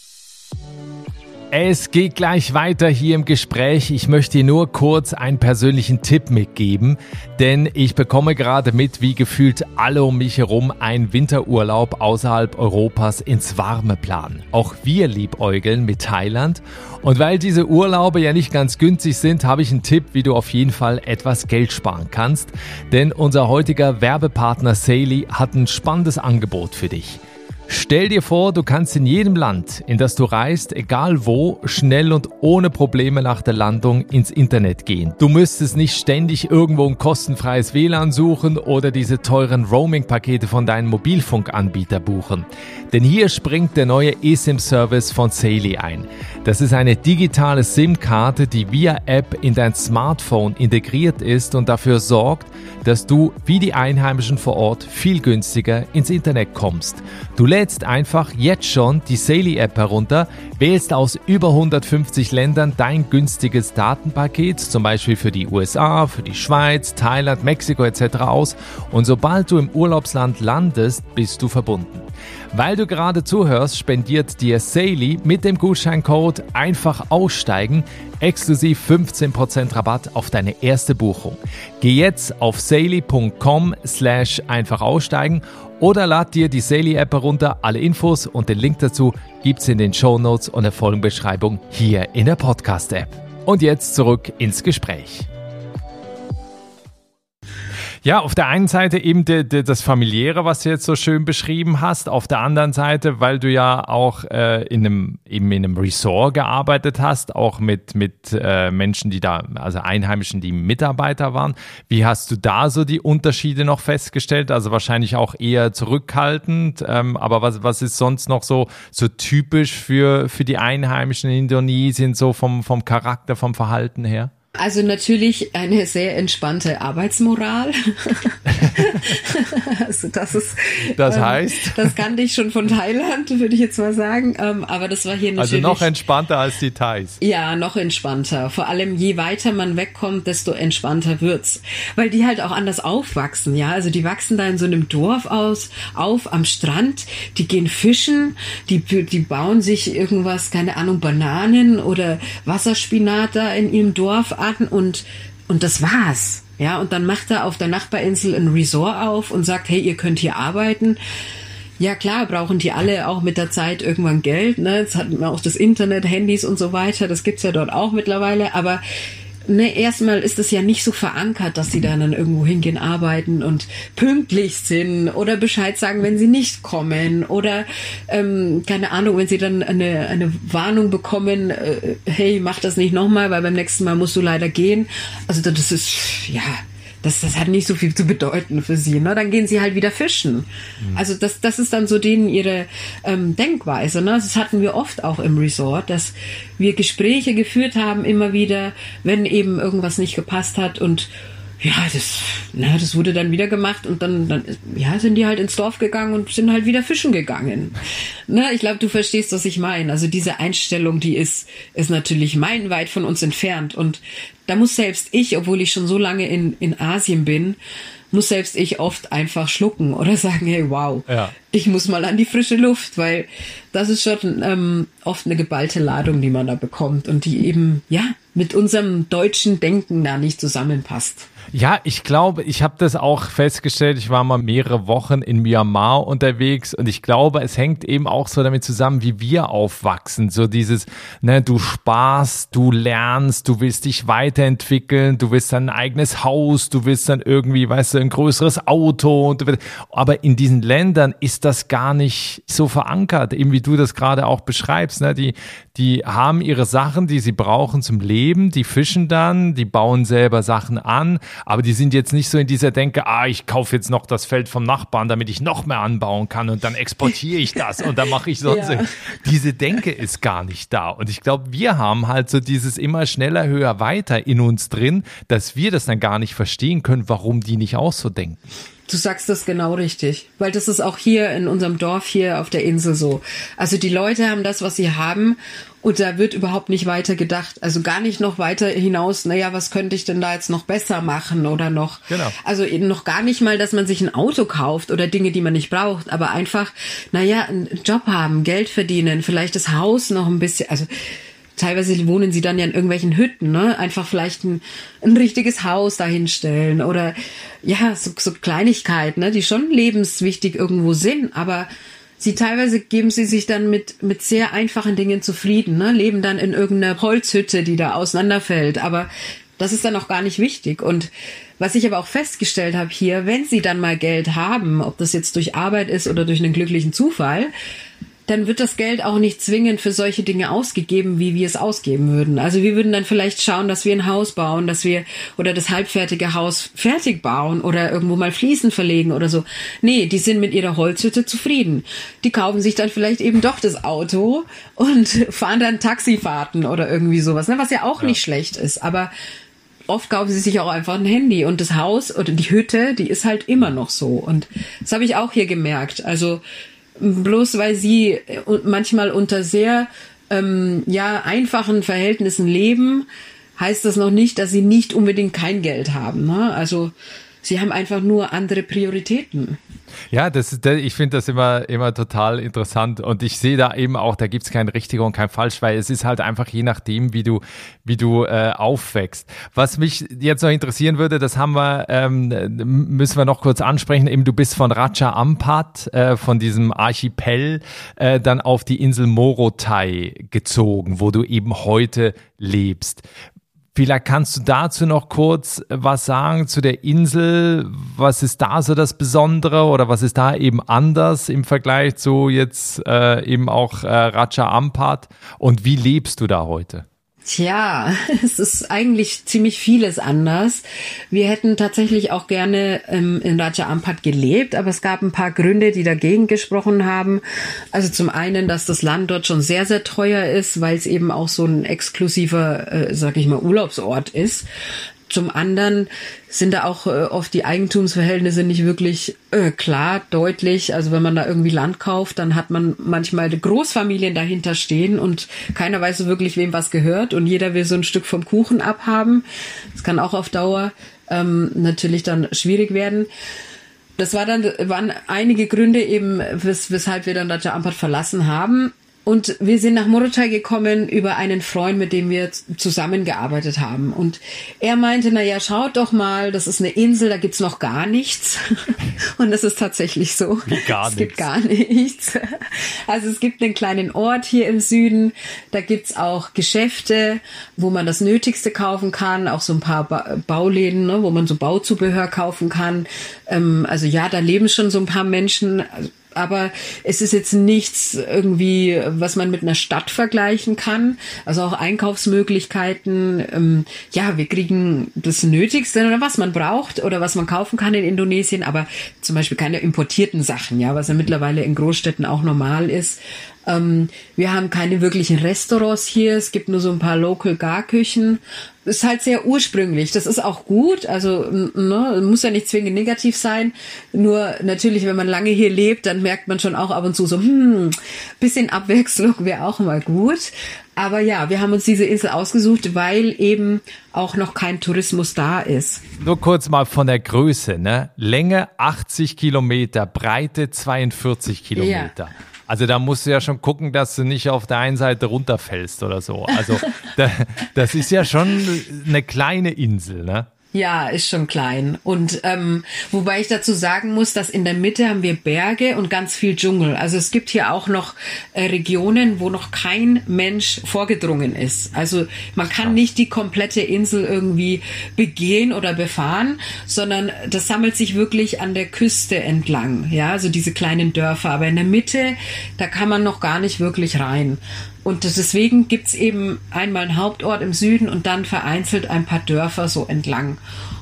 Speaker 2: Es geht gleich weiter hier im Gespräch. Ich möchte dir nur kurz einen persönlichen Tipp mitgeben, denn ich bekomme gerade mit, wie gefühlt alle um mich herum einen Winterurlaub außerhalb Europas ins Warme planen. Auch wir liebäugeln mit Thailand. Und weil diese Urlaube ja nicht ganz günstig sind, habe ich einen Tipp, wie du auf jeden Fall etwas Geld sparen kannst. Denn unser heutiger Werbepartner Saily hat ein spannendes Angebot für dich. Stell dir vor, du kannst in jedem Land, in das du reist, egal wo, schnell und ohne Probleme nach der Landung ins Internet gehen. Du müsstest nicht ständig irgendwo ein kostenfreies W L A N suchen oder diese teuren Roaming-Pakete von deinem Mobilfunkanbieter buchen. Denn hier springt der neue eSIM-Service von Saily ein. Das ist eine digitale SIM-Karte, die via App in dein Smartphone integriert ist und dafür sorgt, dass du wie die Einheimischen vor Ort viel günstiger ins Internet kommst. Du lädst einfach jetzt schon die Saily-App herunter, wählst aus über hundertfünfzig Ländern dein günstiges Datenpaket, zum Beispiel für die U S A, für die Schweiz, Thailand, Mexiko et cetera aus und sobald du im Urlaubsland landest, bist du verbunden. Weil du gerade zuhörst, spendiert dir Saily mit dem Gutscheincode einfach aussteigen exklusiv fünfzehn Prozent Rabatt auf deine erste Buchung. Geh jetzt auf saily punkt com slash einfach aussteigen oder lad dir die Saily-App herunter. Alle Infos und den Link dazu gibt's in den Shownotes und der Folgenbeschreibung hier in der Podcast-App. Und jetzt zurück ins Gespräch. Ja, auf der einen Seite eben de, de, das Familiäre, was du jetzt so schön beschrieben hast. Auf der anderen Seite, weil du ja auch äh, in einem eben in einem Resort gearbeitet hast, auch mit mit äh, Menschen, die da, also Einheimischen, die Mitarbeiter waren. Wie hast du da so die Unterschiede noch festgestellt? Also wahrscheinlich auch eher zurückhaltend. Ähm, aber was was ist sonst noch so so typisch für für die Einheimischen in Indonesien, so vom vom Charakter, vom Verhalten her?
Speaker 1: Also natürlich eine sehr entspannte Arbeitsmoral. Also das ist,
Speaker 2: das
Speaker 1: ähm,
Speaker 2: heißt?
Speaker 1: Das kannte ich schon von Thailand, würde ich jetzt mal sagen. Ähm, aber das war hier natürlich...
Speaker 2: Also noch entspannter als die Thais.
Speaker 1: Ja, noch entspannter. Vor allem je weiter man wegkommt, desto entspannter wird's. Weil die halt auch anders aufwachsen, ja. Also die wachsen da in so einem Dorf aus, auf am Strand. Die gehen fischen, die, die bauen sich irgendwas, keine Ahnung, Bananen oder Wasserspinat da in ihrem Dorf an und, und das war's. Ja, und dann macht er auf der Nachbarinsel ein Resort auf und sagt, hey, ihr könnt hier arbeiten. Ja, klar, brauchen die alle auch mit der Zeit irgendwann Geld, ne? Jetzt hatten wir auch das Internet, Handys und so weiter, das gibt's ja dort auch mittlerweile, aber ne, erstmal ist es ja nicht so verankert, dass sie dann, dann irgendwo hingehen, arbeiten und pünktlich sind oder Bescheid sagen, wenn sie nicht kommen oder, ähm, keine Ahnung, wenn sie dann eine, eine Warnung bekommen, äh, hey, mach das nicht nochmal, weil beim nächsten Mal musst du leider gehen. Also das ist, ja... Das, das hat nicht so viel zu bedeuten für sie, ne? Dann gehen sie halt wieder fischen. Mhm. Also das, das ist dann so denen ihre ähm, Denkweise, ne? Das hatten wir oft auch im Resort, dass wir Gespräche geführt haben immer wieder, wenn eben irgendwas nicht gepasst hat und ja, das, na, das wurde dann wieder gemacht und dann, dann, ja, sind die halt ins Dorf gegangen und sind halt wieder fischen gegangen. Ne, ich glaube, du verstehst, was ich meine. Also diese Einstellung, die ist, ist natürlich meilenweit von uns entfernt und da muss selbst ich, obwohl ich schon so lange in, in Asien bin, muss selbst ich oft einfach schlucken oder sagen, hey, wow, ja. Ich muss mal an die frische Luft, weil das ist schon ähm, oft eine geballte Ladung, die man da bekommt und die eben, ja, mit unserem deutschen Denken da nicht zusammenpasst.
Speaker 2: Ja, ich glaube, ich habe das auch festgestellt, ich war mal mehrere Wochen in Myanmar unterwegs und ich glaube, es hängt eben auch so damit zusammen, wie wir aufwachsen. So dieses, ne, du sparst, du lernst, du willst dich weiterentwickeln, du willst dann ein eigenes Haus, du willst dann irgendwie, weißt du, ein größeres Auto. Und du willst, aber in diesen Ländern ist das gar nicht so verankert, eben wie du das gerade auch beschreibst. Ne? Die, die haben ihre Sachen, die sie brauchen zum Leben, die fischen dann, die bauen selber Sachen an. Aber die sind jetzt nicht so in dieser Denke, ah, ich kaufe jetzt noch das Feld vom Nachbarn, damit ich noch mehr anbauen kann und dann exportiere ich das und dann mache ich sonst. Ja. Diese Denke ist gar nicht da. Und ich glaube, wir haben halt so dieses immer schneller, höher, weiter in uns drin, dass wir das dann gar nicht verstehen können, warum die nicht auch so denken.
Speaker 1: Du sagst das genau richtig, weil das ist auch hier in unserem Dorf hier auf der Insel so. Also die Leute haben das, was sie haben und da wird überhaupt nicht weiter gedacht. Also gar nicht noch weiter hinaus, naja, was könnte ich denn da jetzt noch besser machen oder noch. Genau. Also eben noch gar nicht mal, dass man sich ein Auto kauft oder Dinge, die man nicht braucht, aber einfach, naja, einen Job haben, Geld verdienen, vielleicht das Haus noch ein bisschen, also teilweise wohnen sie dann ja in irgendwelchen Hütten, ne? Einfach vielleicht ein, ein richtiges Haus dahinstellen oder ja, so, so Kleinigkeiten, ne? Die schon lebenswichtig irgendwo sind, aber sie teilweise geben sie sich dann mit mit sehr einfachen Dingen zufrieden, ne? Leben dann in irgendeiner Holzhütte, die da auseinanderfällt, aber das ist dann auch gar nicht wichtig. Und was ich aber auch festgestellt habe hier, wenn sie dann mal Geld haben, ob das jetzt durch Arbeit ist oder durch einen glücklichen Zufall, dann wird das Geld auch nicht zwingend für solche Dinge ausgegeben, wie wir es ausgeben würden. Also wir würden dann vielleicht schauen, dass wir ein Haus bauen, dass wir oder das halbfertige Haus fertig bauen oder irgendwo mal Fliesen verlegen oder so. Nee, die sind mit ihrer Holzhütte zufrieden. Die kaufen sich dann vielleicht eben doch das Auto und fahren dann Taxifahrten oder irgendwie sowas, ne? Was ja auch ja. nicht schlecht ist. Aber oft kaufen sie sich auch einfach ein Handy und das Haus oder die Hütte, die ist halt immer noch so. Und das habe ich auch hier gemerkt. Also bloß weil sie manchmal unter sehr ähm, ja einfachen Verhältnissen leben, heißt das noch nicht, dass sie nicht unbedingt kein Geld haben, ne? Also sie haben einfach nur andere Prioritäten.
Speaker 2: Ja, das ist, ich finde das immer, immer total interessant und ich sehe da eben auch, da gibt's kein richtig und kein falsch, weil es ist halt einfach je nachdem, wie du, wie du äh, aufwächst. Was mich jetzt noch interessieren würde, das haben wir, ähm, müssen wir noch kurz ansprechen, eben du bist von Raja Ampat, äh, von diesem Archipel, äh, dann auf die Insel Morotai gezogen, wo du eben heute lebst. Vielleicht kannst du dazu noch kurz was sagen zu der Insel. Was ist da so das Besondere oder was ist da eben anders im Vergleich zu jetzt äh, eben auch äh, Raja Ampat und wie lebst du da heute?
Speaker 1: Tja, es ist eigentlich ziemlich vieles anders. Wir hätten tatsächlich auch gerne ähm, in Raja Ampat gelebt, aber es gab ein paar Gründe, die dagegen gesprochen haben. Also zum einen, dass das Land dort schon sehr, sehr teuer ist, weil es eben auch so ein exklusiver, äh, sag ich mal, Urlaubsort ist. Zum anderen sind da auch äh, oft die Eigentumsverhältnisse nicht wirklich äh, klar, deutlich. Also wenn man da irgendwie Land kauft, dann hat man manchmal Großfamilien dahinter stehen und keiner weiß so wirklich, wem was gehört und jeder will so ein Stück vom Kuchen abhaben. Das kann auch auf Dauer ähm, natürlich dann schwierig werden. Das war dann, waren einige Gründe eben, wes- weshalb wir dann Raja Ampat verlassen haben. Und wir sind nach Morotai gekommen über einen Freund, mit dem wir zusammengearbeitet haben. Und er meinte, na ja, schaut doch mal, das ist eine Insel, da gibt's noch gar nichts. Und das ist tatsächlich so.
Speaker 2: Wie gar
Speaker 1: es
Speaker 2: nichts.
Speaker 1: gibt gar nichts. Also es gibt einen kleinen Ort hier im Süden. Da gibt's auch Geschäfte, wo man das Nötigste kaufen kann. Auch so ein paar ba- Bauläden, ne, wo man so Bauzubehör kaufen kann. Ähm, also ja, da leben schon so ein paar Menschen. Aber es ist jetzt nichts irgendwie, was man mit einer Stadt vergleichen kann. Also auch Einkaufsmöglichkeiten. Ähm, ja, wir kriegen das Nötigste oder was man braucht oder was man kaufen kann in Indonesien. Aber zum Beispiel keine importierten Sachen, ja, was ja mittlerweile in Großstädten auch normal ist. Ähm, wir haben keine wirklichen Restaurants hier. Es gibt nur so ein paar Local-Garküchen. Ist halt sehr ursprünglich. Das ist auch gut. Also, ne, muss ja nicht zwingend negativ sein. Nur natürlich, wenn man lange hier lebt, dann merkt man schon auch ab und zu so, hm, bisschen Abwechslung wäre auch mal gut. Aber ja, wir haben uns diese Insel ausgesucht, weil eben auch noch kein Tourismus da ist.
Speaker 2: Nur kurz mal von der Größe, ne? Länge achtzig Kilometer, Breite zweiundvierzig Kilometer. Ja. Also da musst du ja schon gucken, dass du nicht auf der einen Seite runterfällst oder so. Also da, das ist ja schon eine kleine Insel, ne?
Speaker 1: Ja, ist schon klein. Und ähm, wobei ich dazu sagen muss, dass in der Mitte haben wir Berge und ganz viel Dschungel. Also es gibt hier auch noch äh, Regionen, wo noch kein Mensch vorgedrungen ist. Also man kann nicht die komplette Insel irgendwie begehen oder befahren, sondern das sammelt sich wirklich an der Küste entlang. Ja, also diese kleinen Dörfer. Aber in der Mitte, da kann man noch gar nicht wirklich rein. Und deswegen gibt's eben einmal einen Hauptort im Süden und dann vereinzelt ein paar Dörfer so entlang.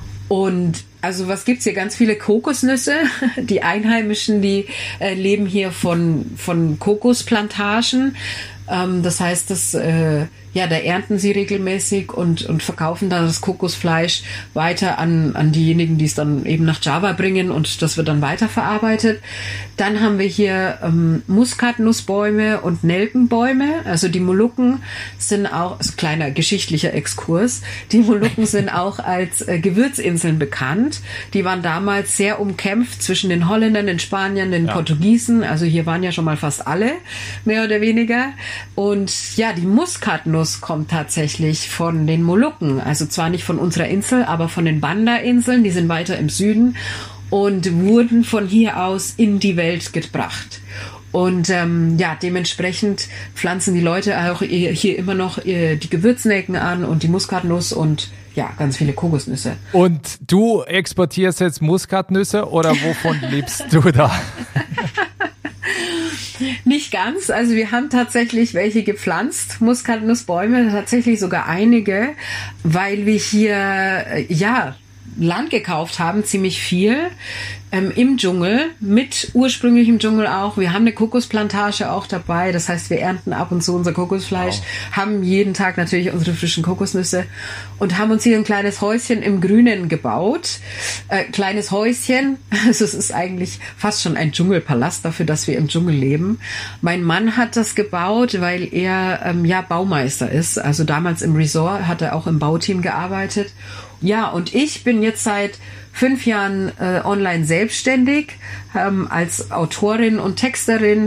Speaker 1: Und also was gibt's hier? Ganz viele Kokosnüsse. Die Einheimischen, die äh, leben hier von, von Kokosplantagen. Ähm, das heißt, das, äh, ja, da ernten sie regelmäßig und, und verkaufen dann das Kokosfleisch weiter an, an diejenigen, die es dann eben nach Java bringen und das wird dann weiterverarbeitet. Dann haben wir hier ähm, Muskatnussbäume und Nelkenbäume. Also die Molukken sind auch, also kleiner geschichtlicher Exkurs, die Molukken sind auch als äh, Gewürzinseln bekannt. Die waren damals sehr umkämpft zwischen den Holländern, den Spaniern, den ja. Portugiesen. Also hier waren ja schon mal fast alle, mehr oder weniger. Und ja, die Muskatnuss kommt tatsächlich von den Molukken. Also zwar nicht von unserer Insel, aber von den Banda-Inseln. Die sind weiter im Süden und wurden von hier aus in die Welt gebracht. Und ähm, ja, dementsprechend pflanzen die Leute auch hier immer noch die Gewürznelken an und die Muskatnuss und ja, ganz viele Kokosnüsse.
Speaker 2: Und du exportierst jetzt Muskatnüsse oder wovon lebst du da?
Speaker 1: Nicht ganz. Also wir haben tatsächlich welche gepflanzt, Muskatnussbäume, tatsächlich sogar einige, weil wir hier, ja, Land gekauft haben, ziemlich viel, ähm, im Dschungel, mit ursprünglichem Dschungel auch. Wir haben eine Kokosplantage auch dabei, das heißt, wir ernten ab und zu unser Kokosfleisch, wow. haben jeden Tag natürlich unsere frischen Kokosnüsse und haben uns hier ein kleines Häuschen im Grünen gebaut. Äh, kleines Häuschen, also es ist eigentlich fast schon ein Dschungelpalast dafür, dass wir im Dschungel leben. Mein Mann hat das gebaut, weil er ähm, ja Baumeister ist, also damals im Resort hat er auch im Bauteam gearbeitet. Ja, und ich bin jetzt seit fünf Jahren äh, online selbstständig ähm, als Autorin und Texterin,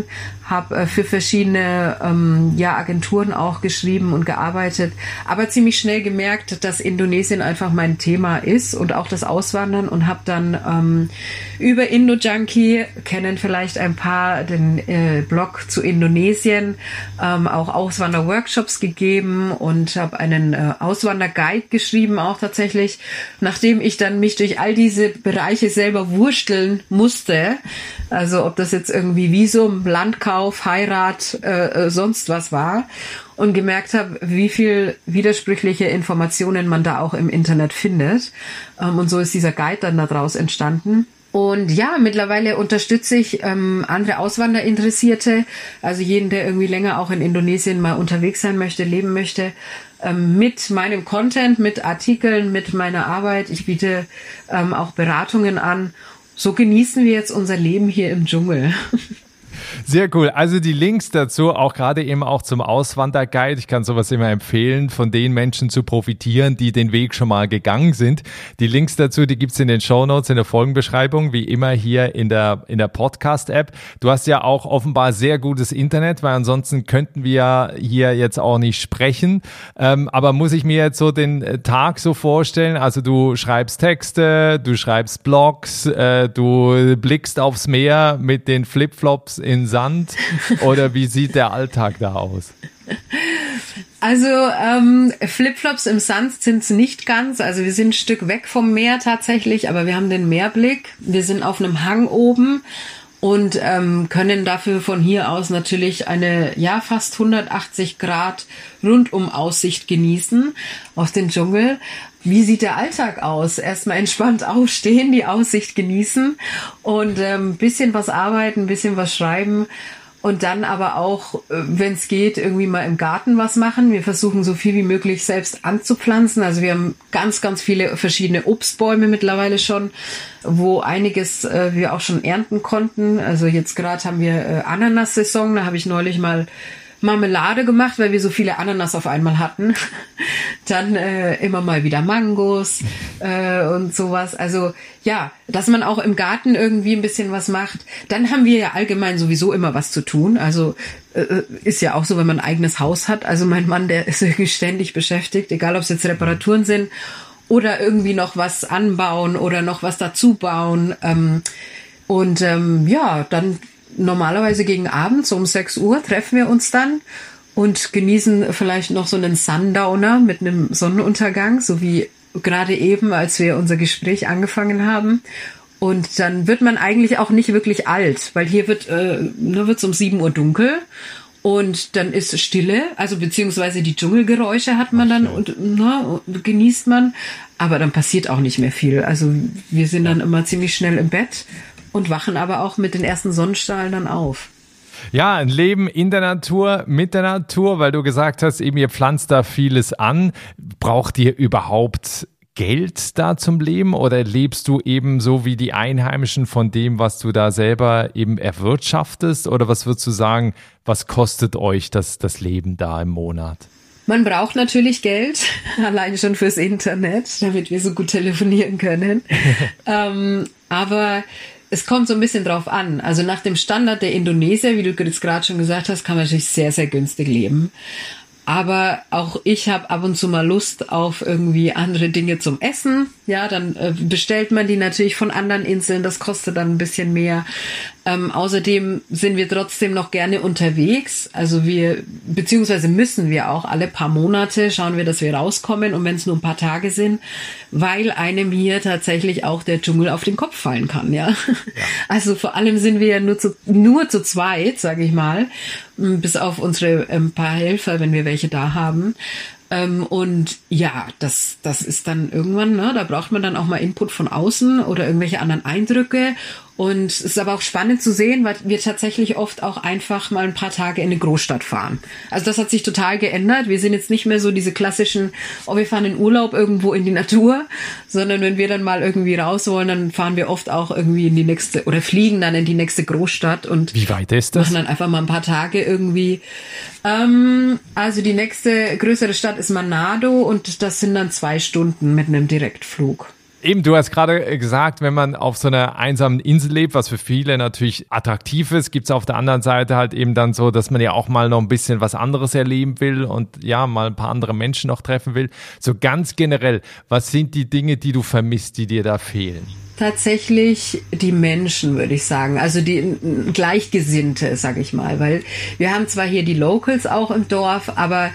Speaker 1: habe äh, für verschiedene ähm, ja, Agenturen auch geschrieben und gearbeitet, aber ziemlich schnell gemerkt, dass Indonesien einfach mein Thema ist und auch das Auswandern, und habe dann ähm, über Indo-Junkie, kennen vielleicht ein paar den äh, Blog zu Indonesien, ähm, auch Auswander-Workshops gegeben und habe einen äh, Auswander-Guide geschrieben, auch tatsächlich, nachdem ich dann mich durch all diese Bereiche selber wursteln musste. Also ob das jetzt irgendwie Visum, Landkauf, Heirat, äh, sonst was war, und gemerkt habe, wie viel widersprüchliche Informationen man da auch im Internet findet. Ähm, und so ist dieser Guide dann daraus entstanden. Und ja, mittlerweile unterstütze ich ähm, andere Auswanderinteressierte, also jeden, der irgendwie länger auch in Indonesien mal unterwegs sein möchte, leben möchte, ähm, mit meinem Content, mit Artikeln, mit meiner Arbeit. Ich biete ähm, auch Beratungen an. So genießen wir jetzt unser Leben hier im Dschungel.
Speaker 2: Sehr cool. Also die Links dazu, auch gerade eben auch zum Auswanderguide. Ich kann sowas immer empfehlen, von den Menschen zu profitieren, die den Weg schon mal gegangen sind. Die Links dazu, die gibt's in den Shownotes, in der Folgenbeschreibung, wie immer hier in der in der Podcast-App. Du hast ja auch offenbar sehr gutes Internet, weil ansonsten könnten wir hier jetzt auch nicht sprechen. Ähm, aber muss ich mir jetzt so den Tag so vorstellen? Also du schreibst Texte, du schreibst Blogs, äh, du blickst aufs Meer mit den Flipflops in Sand, oder wie sieht der Alltag da aus?
Speaker 1: Also ähm, Flipflops im Sand sind es nicht ganz. Also wir sind ein Stück weg vom Meer tatsächlich, aber wir haben den Meerblick. Wir sind auf einem Hang oben und ähm, können dafür von hier aus natürlich eine ja fast hundertachtzig Grad Rundum-Aussicht genießen auf den Dschungel. Wie sieht der Alltag aus? Erstmal entspannt aufstehen, die Aussicht genießen und ein ähm, bisschen was arbeiten, ein bisschen was schreiben. Und dann aber auch, wenn es geht, irgendwie mal im Garten was machen. Wir versuchen so viel wie möglich selbst anzupflanzen. Also wir haben ganz, ganz viele verschiedene Obstbäume mittlerweile schon, wo einiges äh, wir auch schon ernten konnten. Also jetzt gerade haben wir äh, Ananas-Saison. Da habe ich neulich mal Marmelade gemacht, weil wir so viele Ananas auf einmal hatten. Dann äh, immer mal wieder Mangos äh, und sowas. Also ja, dass man auch im Garten irgendwie ein bisschen was macht. Dann haben wir ja allgemein sowieso immer was zu tun. Also äh, ist ja auch so, wenn man ein eigenes Haus hat. Also mein Mann, der ist irgendwie ständig beschäftigt, egal ob es jetzt Reparaturen sind oder irgendwie noch was anbauen oder noch was dazu bauen. Ähm, und ähm, ja, dann normalerweise gegen Abend, so um sechs Uhr, treffen wir uns dann und genießen vielleicht noch so einen Sundowner mit einem Sonnenuntergang, so wie gerade eben, als wir unser Gespräch angefangen haben. Und dann wird man eigentlich auch nicht wirklich alt, weil hier wird äh, nur wird's um sieben Uhr dunkel und dann ist Stille, also beziehungsweise die Dschungelgeräusche hat man dann und na, genießt man, aber dann passiert auch nicht mehr viel. Also wir sind dann immer ziemlich schnell im Bett und wachen aber auch mit den ersten Sonnenstrahlen dann auf.
Speaker 2: Ja, ein Leben in der Natur, mit der Natur, weil du gesagt hast, eben ihr pflanzt da vieles an. Braucht ihr überhaupt Geld da zum Leben oder lebst du eben so wie die Einheimischen von dem, was du da selber eben erwirtschaftest? Oder was würdest du sagen, was kostet euch das, das Leben da im Monat?
Speaker 1: Man braucht natürlich Geld, allein schon fürs Internet, damit wir so gut telefonieren können. ähm, aber es kommt so ein bisschen drauf an. Also nach dem Standard der Indonesier, wie du jetzt gerade schon gesagt hast, kann man natürlich sehr, sehr günstig leben. Aber auch ich habe ab und zu mal Lust auf irgendwie andere Dinge zum Essen. Ja, dann äh, bestellt man die natürlich von anderen Inseln. Das kostet dann ein bisschen mehr. Ähm, außerdem sind wir trotzdem noch gerne unterwegs. Also wir, beziehungsweise müssen wir auch alle paar Monate schauen wir, dass wir rauskommen. Und wenn es nur ein paar Tage sind, weil einem hier tatsächlich auch der Dschungel auf den Kopf fallen kann. Ja, ja. Also vor allem sind wir ja nur zu, nur zu zweit, sage ich mal. Bis auf unsere ähm, paar Helfer, wenn wir welche da haben. Ähm, und ja, das, das ist dann irgendwann, ne, da braucht man dann auch mal Input von außen oder irgendwelche anderen Eindrücke. Und es ist aber auch spannend zu sehen, weil wir tatsächlich oft auch einfach mal ein paar Tage in eine Großstadt fahren. Also das hat sich total geändert. Wir sind jetzt nicht mehr so diese klassischen, oh, wir fahren in Urlaub irgendwo in die Natur, sondern wenn wir dann mal irgendwie raus wollen, dann fahren wir oft auch irgendwie in die nächste oder fliegen dann in die nächste Großstadt und
Speaker 2: wie weit ist das?
Speaker 1: Machen dann einfach mal ein paar Tage irgendwie. Ähm, also die nächste größere Stadt ist Manado und das sind dann zwei Stunden mit einem Direktflug.
Speaker 2: Eben, du hast gerade gesagt, wenn man auf so einer einsamen Insel lebt, was für viele natürlich attraktiv ist, gibt es auf der anderen Seite halt eben dann so, dass man ja auch mal noch ein bisschen was anderes erleben will und ja, mal ein paar andere Menschen noch treffen will. So ganz generell, was sind die Dinge, die du vermisst, die dir da fehlen?
Speaker 1: Tatsächlich die Menschen, würde ich sagen, also die Gleichgesinnte, sag ich mal, weil wir haben zwar hier die Locals auch im Dorf, aber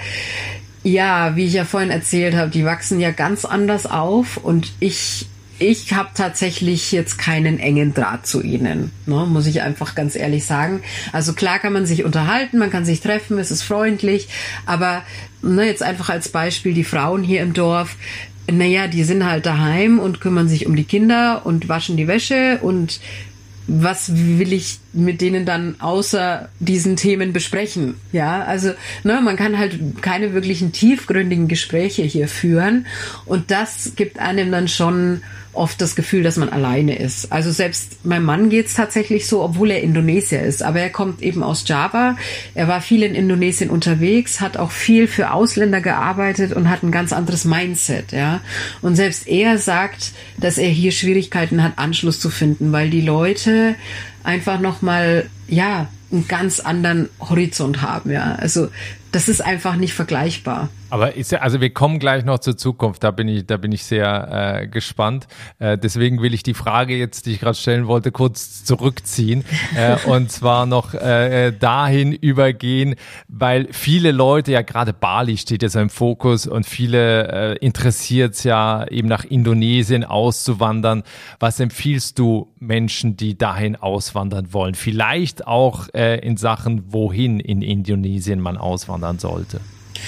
Speaker 1: ja, wie ich ja vorhin erzählt habe, die wachsen ja ganz anders auf und ich ich habe tatsächlich jetzt keinen engen Draht zu ihnen, ne, muss ich einfach ganz ehrlich sagen. Also klar kann man sich unterhalten, man kann sich treffen, es ist freundlich, aber ne, jetzt einfach als Beispiel die Frauen hier im Dorf, naja, die sind halt daheim und kümmern sich um die Kinder und waschen die Wäsche und was will ich mit denen dann außer diesen Themen besprechen? Ja, also ne, man kann halt keine wirklichen tiefgründigen Gespräche hier führen und das gibt einem dann schon oft das Gefühl, dass man alleine ist. Also selbst meinem Mann geht's tatsächlich so, obwohl er Indonesier ist, aber er kommt eben aus Java. Er war viel in Indonesien unterwegs, hat auch viel für Ausländer gearbeitet und hat ein ganz anderes Mindset, ja. Und selbst er sagt, dass er hier Schwierigkeiten hat, Anschluss zu finden, weil die Leute einfach nochmal, ja, einen ganz anderen Horizont haben, ja. Also das ist einfach nicht vergleichbar.
Speaker 2: Aber ist ja, also wir kommen gleich noch zur Zukunft, da bin ich, da bin ich sehr äh, gespannt. Äh, deswegen will ich die Frage jetzt, die ich gerade stellen wollte, kurz zurückziehen äh, und zwar noch äh, dahin übergehen, weil viele Leute, ja gerade Bali steht jetzt im Fokus und viele äh, interessiert es ja eben nach Indonesien auszuwandern. Was empfiehlst du Menschen, die dahin auswandern wollen? Vielleicht auch äh, in Sachen, wohin in Indonesien man auswandern sollte?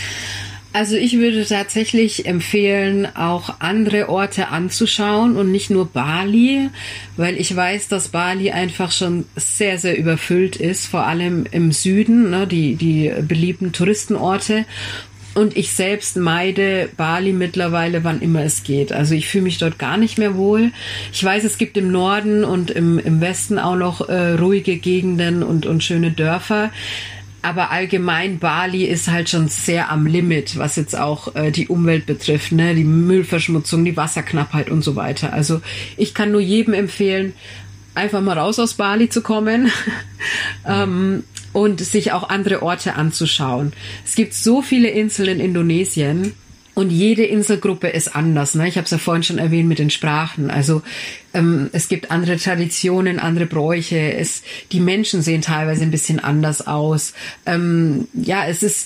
Speaker 1: Also ich würde tatsächlich empfehlen, auch andere Orte anzuschauen und nicht nur Bali, weil ich weiß, dass Bali einfach schon sehr, sehr überfüllt ist, vor allem im Süden, ne, die, die beliebten Touristenorte. Und ich selbst meide Bali mittlerweile, wann immer es geht. Also ich fühle mich dort gar nicht mehr wohl. Ich weiß, es gibt im Norden und im, im Westen auch noch äh, ruhige Gegenden und, und schöne Dörfer. Aber allgemein Bali ist halt schon sehr am Limit, was jetzt auch äh, die Umwelt betrifft, ne, die Müllverschmutzung, die Wasserknappheit und so weiter. Also ich kann nur jedem empfehlen, einfach mal raus aus Bali zu kommen ähm, und sich auch andere Orte anzuschauen. Es gibt so viele Inseln in Indonesien. Und jede Inselgruppe ist anders. Ne? Ich habe es ja vorhin schon erwähnt mit den Sprachen. Also ähm, es gibt andere Traditionen, andere Bräuche. Es, die Menschen sehen teilweise ein bisschen anders aus. Ähm, ja, es ist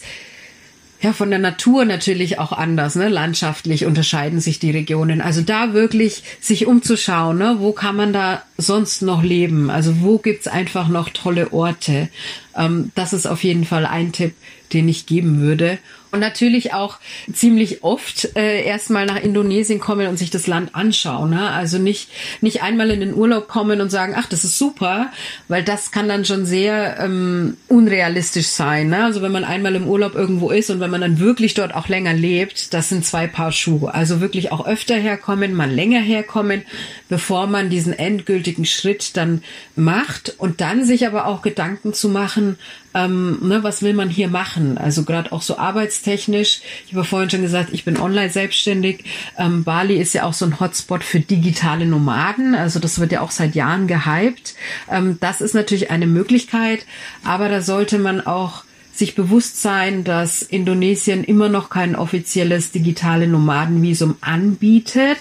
Speaker 1: ja von der Natur natürlich auch anders. Ne? Landschaftlich unterscheiden sich die Regionen. Also da wirklich sich umzuschauen, ne? Wo kann man da sonst noch leben? Also wo gibt's einfach noch tolle Orte? Ähm, das ist auf jeden Fall ein Tipp, den ich geben würde. Und natürlich auch ziemlich oft äh, erstmal nach Indonesien kommen und sich das Land anschauen. Ne? Also nicht nicht einmal in den Urlaub kommen und sagen, ach, das ist super, weil das kann dann schon sehr ähm, unrealistisch sein. Ne? Also wenn man einmal im Urlaub irgendwo ist und wenn man dann wirklich dort auch länger lebt, das sind zwei Paar Schuhe. Also wirklich auch öfter herkommen, mal länger herkommen, bevor man diesen endgültigen Schritt dann macht und dann sich aber auch Gedanken zu machen, Ähm, ne, was will man hier machen? Also gerade auch so arbeitstechnisch. Ich habe vorhin schon gesagt, ich bin online selbstständig. Ähm, Bali ist ja auch so ein Hotspot für digitale Nomaden. Also das wird ja auch seit Jahren gehypt. Ähm, das ist natürlich eine Möglichkeit, aber da sollte man auch sich bewusst sein, dass Indonesien immer noch kein offizielles digitale Nomadenvisum anbietet.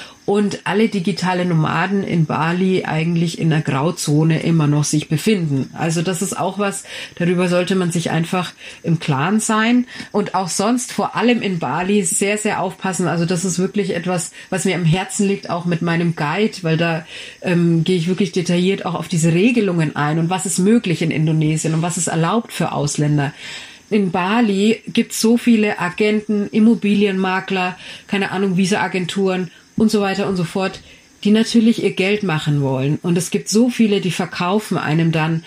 Speaker 1: Und alle digitale Nomaden in Bali eigentlich in der Grauzone immer noch sich befinden. Also das ist auch was, darüber sollte man sich einfach im Klaren sein. Und auch sonst, vor allem in Bali, sehr, sehr aufpassen. Also das ist wirklich etwas, was mir am Herzen liegt, auch mit meinem Guide, weil da ähm, gehe ich wirklich detailliert auch auf diese Regelungen ein und was ist möglich in Indonesien und was ist erlaubt für Ausländer. In Bali gibt es so viele Agenten, Immobilienmakler, keine Ahnung, Visa-Agenturen und so weiter und so fort, die natürlich ihr Geld machen wollen. Und es gibt so viele, die verkaufen einem dann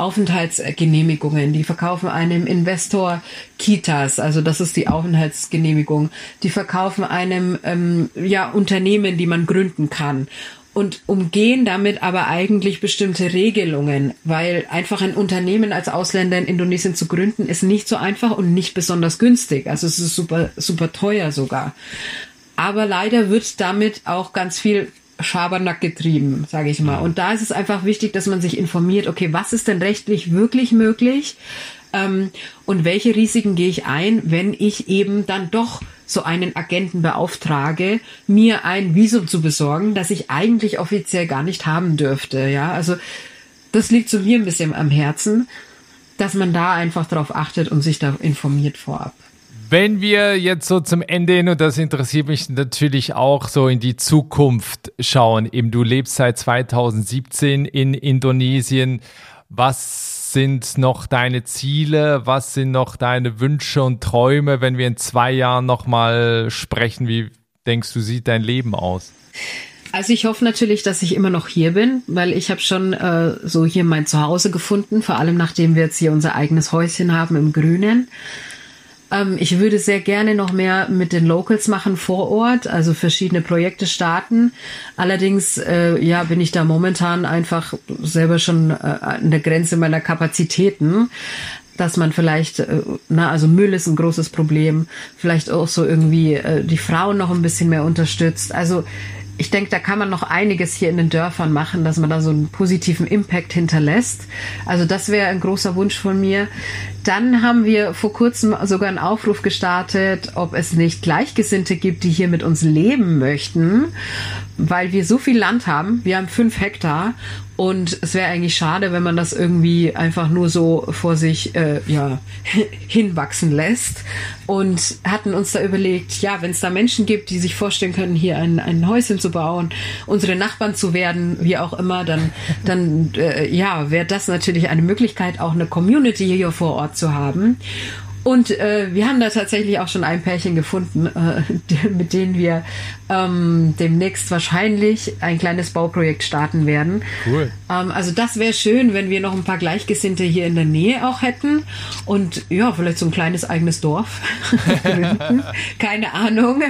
Speaker 1: Aufenthaltsgenehmigungen, die verkaufen einem Investor Kitas, also das ist die Aufenthaltsgenehmigung, die verkaufen einem ähm, ja Unternehmen, die man gründen kann. Und umgehen damit aber eigentlich bestimmte Regelungen, weil einfach ein Unternehmen als Ausländer in Indonesien zu gründen, ist nicht so einfach und nicht besonders günstig. Also es ist super, super teuer sogar. aber leider wird damit auch ganz viel Schabernack getrieben, sage ich mal. Und da ist es einfach wichtig, dass man sich informiert, okay, was ist denn rechtlich wirklich möglich? Ähm, und welche Risiken gehe ich ein, wenn ich eben dann doch so einen Agenten beauftrage, mir ein Visum zu besorgen, das ich eigentlich offiziell gar nicht haben dürfte. Ja, also das liegt so mir ein bisschen am Herzen, dass man da einfach drauf achtet und sich da informiert vorab.
Speaker 2: Wenn wir jetzt so zum Ende hin, und das interessiert mich natürlich auch, so in die Zukunft schauen, eben du lebst seit zweitausendsiebzehn in Indonesien, was sind noch deine Ziele, was sind noch deine Wünsche und Träume, wenn wir in zwei Jahren nochmal sprechen, wie denkst du, sieht dein Leben aus?
Speaker 1: Also ich hoffe natürlich, dass ich immer noch hier bin, weil ich habe schon äh, so hier mein Zuhause gefunden, vor allem nachdem wir jetzt hier unser eigenes Häuschen haben im Grünen. Ähm, ich würde sehr gerne noch mehr mit den Locals machen vor Ort, also verschiedene Projekte starten. Allerdings äh, ja, bin ich da momentan einfach selber schon äh, an der Grenze meiner Kapazitäten, dass man vielleicht, äh, na also Müll ist ein großes Problem, vielleicht auch so irgendwie äh, die Frauen noch ein bisschen mehr unterstützt. Also ich denke, da kann man noch einiges hier in den Dörfern machen, dass man da so einen positiven Impact hinterlässt. Also das wäre ein großer Wunsch von mir. Dann haben wir vor kurzem sogar einen Aufruf gestartet, ob es nicht Gleichgesinnte gibt, die hier mit uns leben möchten, weil wir so viel Land haben. Wir haben fünf Hektar und es wäre eigentlich schade, wenn man das irgendwie einfach nur so vor sich äh, ja, hinwachsen lässt. Und hatten uns da überlegt, ja, wenn es da Menschen gibt, die sich vorstellen können, hier ein, ein Häuschen zu bauen, unsere Nachbarn zu werden, wie auch immer, dann, dann äh, ja, wäre das natürlich eine Möglichkeit, auch eine Community hier vor Ort zu haben. Und äh, wir haben da tatsächlich auch schon ein Pärchen gefunden, äh, die, mit denen wir ähm, demnächst wahrscheinlich ein kleines Bauprojekt starten werden.
Speaker 2: Cool.
Speaker 1: Ähm, also das wäre schön, wenn wir noch ein paar Gleichgesinnte hier in der Nähe auch hätten und ja, vielleicht so ein kleines eigenes Dorf gründen. Keine Ahnung.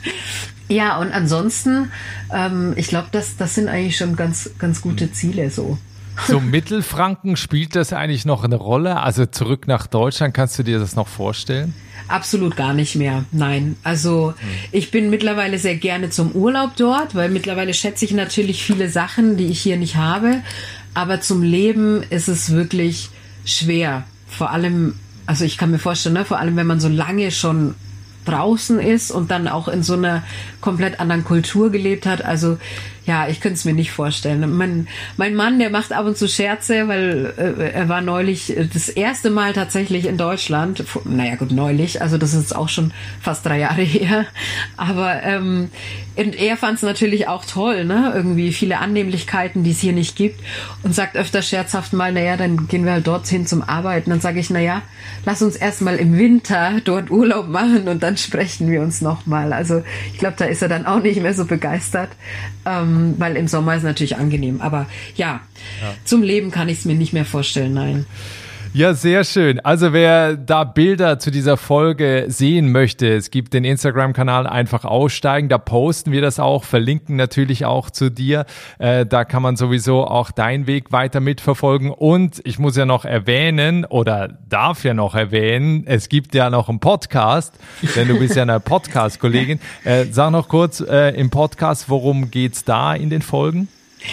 Speaker 1: Ja, und ansonsten, ähm, ich glaube, das, das sind eigentlich schon ganz, ganz gute Ziele so.
Speaker 2: So Mittelfranken, spielt das eigentlich noch eine Rolle? Also zurück nach Deutschland, kannst du dir das noch vorstellen?
Speaker 1: Absolut gar nicht mehr, nein. Also ich bin mittlerweile sehr gerne zum Urlaub dort, weil mittlerweile schätze ich natürlich viele Sachen, die ich hier nicht habe. Aber zum Leben ist es wirklich schwer. Vor allem, also ich kann mir vorstellen, ne, vor allem wenn man so lange schon draußen ist und dann auch in so einer komplett anderen Kultur gelebt hat. Also ja, ich könnte es mir nicht vorstellen. Mein, mein Mann, der macht ab und zu Scherze, weil äh, er war neulich das erste Mal tatsächlich in Deutschland. Naja gut, neulich, also das ist auch schon fast drei Jahre her. Aber ähm, und er fand es natürlich auch toll, ne? Irgendwie viele Annehmlichkeiten, die es hier nicht gibt. Und sagt öfter scherzhaft mal, naja, dann gehen wir halt dorthin zum Arbeiten. Dann sage ich, naja, lass uns erstmal im Winter dort Urlaub machen und dann sprechen wir uns nochmal. Also ich glaube, da ist er dann auch nicht mehr so begeistert. Ähm, weil im Sommer ist natürlich angenehm. Aber ja, ja. Zum Leben kann ich es mir nicht mehr vorstellen, nein.
Speaker 2: Ja, sehr schön. Also wer da Bilder zu dieser Folge sehen möchte, es gibt den Instagram-Kanal Einfach Aussteigen, da posten wir das auch, verlinken natürlich auch zu dir. Äh, da kann man sowieso auch deinen Weg weiter mitverfolgen. Und ich muss ja noch erwähnen oder darf ja noch erwähnen, es gibt ja noch einen Podcast, denn du bist ja eine Podcast-Kollegin. Äh, sag noch kurz äh, im Podcast, worum geht's da in den Folgen?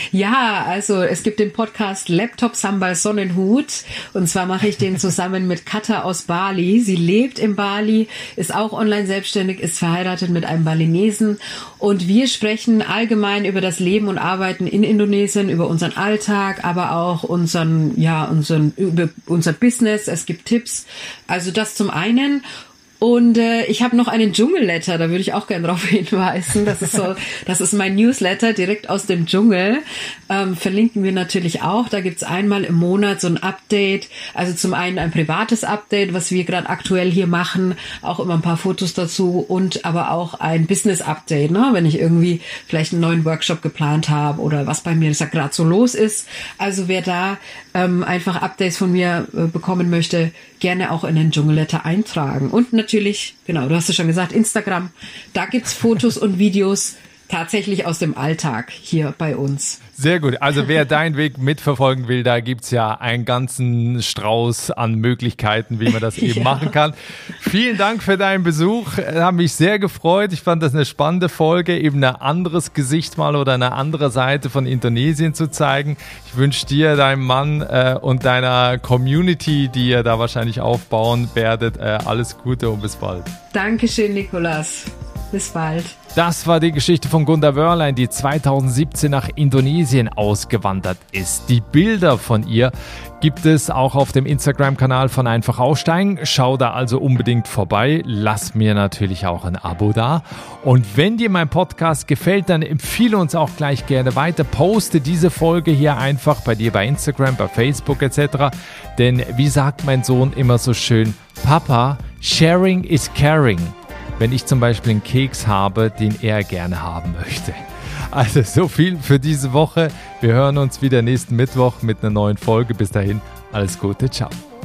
Speaker 1: Ja, also es gibt den Podcast Laptop Sambal Sonnenhut und zwar mache ich den zusammen mit Katha aus Bali. Sie lebt in Bali, ist auch online selbstständig, ist verheiratet mit einem Balinesen und wir sprechen allgemein über das Leben und Arbeiten in Indonesien, über unseren Alltag, aber auch unseren, ja, unseren, über unser Business. Es gibt Tipps, also das zum einen. Und äh, ich habe noch einen Dschungelletter, da würde ich auch gerne darauf hinweisen. Das ist so, das ist mein Newsletter direkt aus dem Dschungel. Ähm, verlinken wir natürlich auch. Da gibt's einmal im Monat so ein Update. Also zum einen ein privates Update, was wir gerade aktuell hier machen, auch immer ein paar Fotos dazu und aber auch ein Business-Update, ne? Wenn ich irgendwie vielleicht einen neuen Workshop geplant habe oder was bei mir gerade so los ist. Also wer da ähm, einfach Updates von mir äh, bekommen möchte, gerne auch in den Dschungelletter eintragen. Und natürlich, genau, du hast es schon gesagt, Instagram, da gibt's Fotos und Videos tatsächlich aus dem Alltag hier bei uns.
Speaker 2: Sehr gut. Also wer deinen Weg mitverfolgen will, da gibt's ja einen ganzen Strauß an Möglichkeiten, wie man das eben ja. machen kann. Vielen Dank für deinen Besuch. Hat mich sehr gefreut. Ich fand das eine spannende Folge, eben ein anderes Gesicht mal oder eine andere Seite von Indonesien zu zeigen. Ich wünsche dir, deinem Mann äh, und deiner Community, die ihr da wahrscheinlich aufbauen werdet, äh, alles Gute und bis bald.
Speaker 1: Dankeschön, Nikolas. Bis bald.
Speaker 2: Das war die Geschichte von Gunda Wörlein, die zweitausendsiebzehn nach Indonesien ausgewandert ist. Die Bilder von ihr gibt es auch auf dem Instagram-Kanal von Einfach Aussteigen. Schau da also unbedingt vorbei. Lass mir natürlich auch ein Abo da. Und wenn dir mein Podcast gefällt, dann empfehle uns auch gleich gerne weiter. Poste diese Folge hier einfach bei dir bei Instagram, bei Facebook et cetera. Denn wie sagt mein Sohn immer so schön, Papa, sharing is caring. Wenn ich zum Beispiel einen Keks habe, den er gerne haben möchte. Also so viel für diese Woche. Wir hören uns wieder nächsten Mittwoch mit einer neuen Folge. Bis dahin, alles Gute, ciao.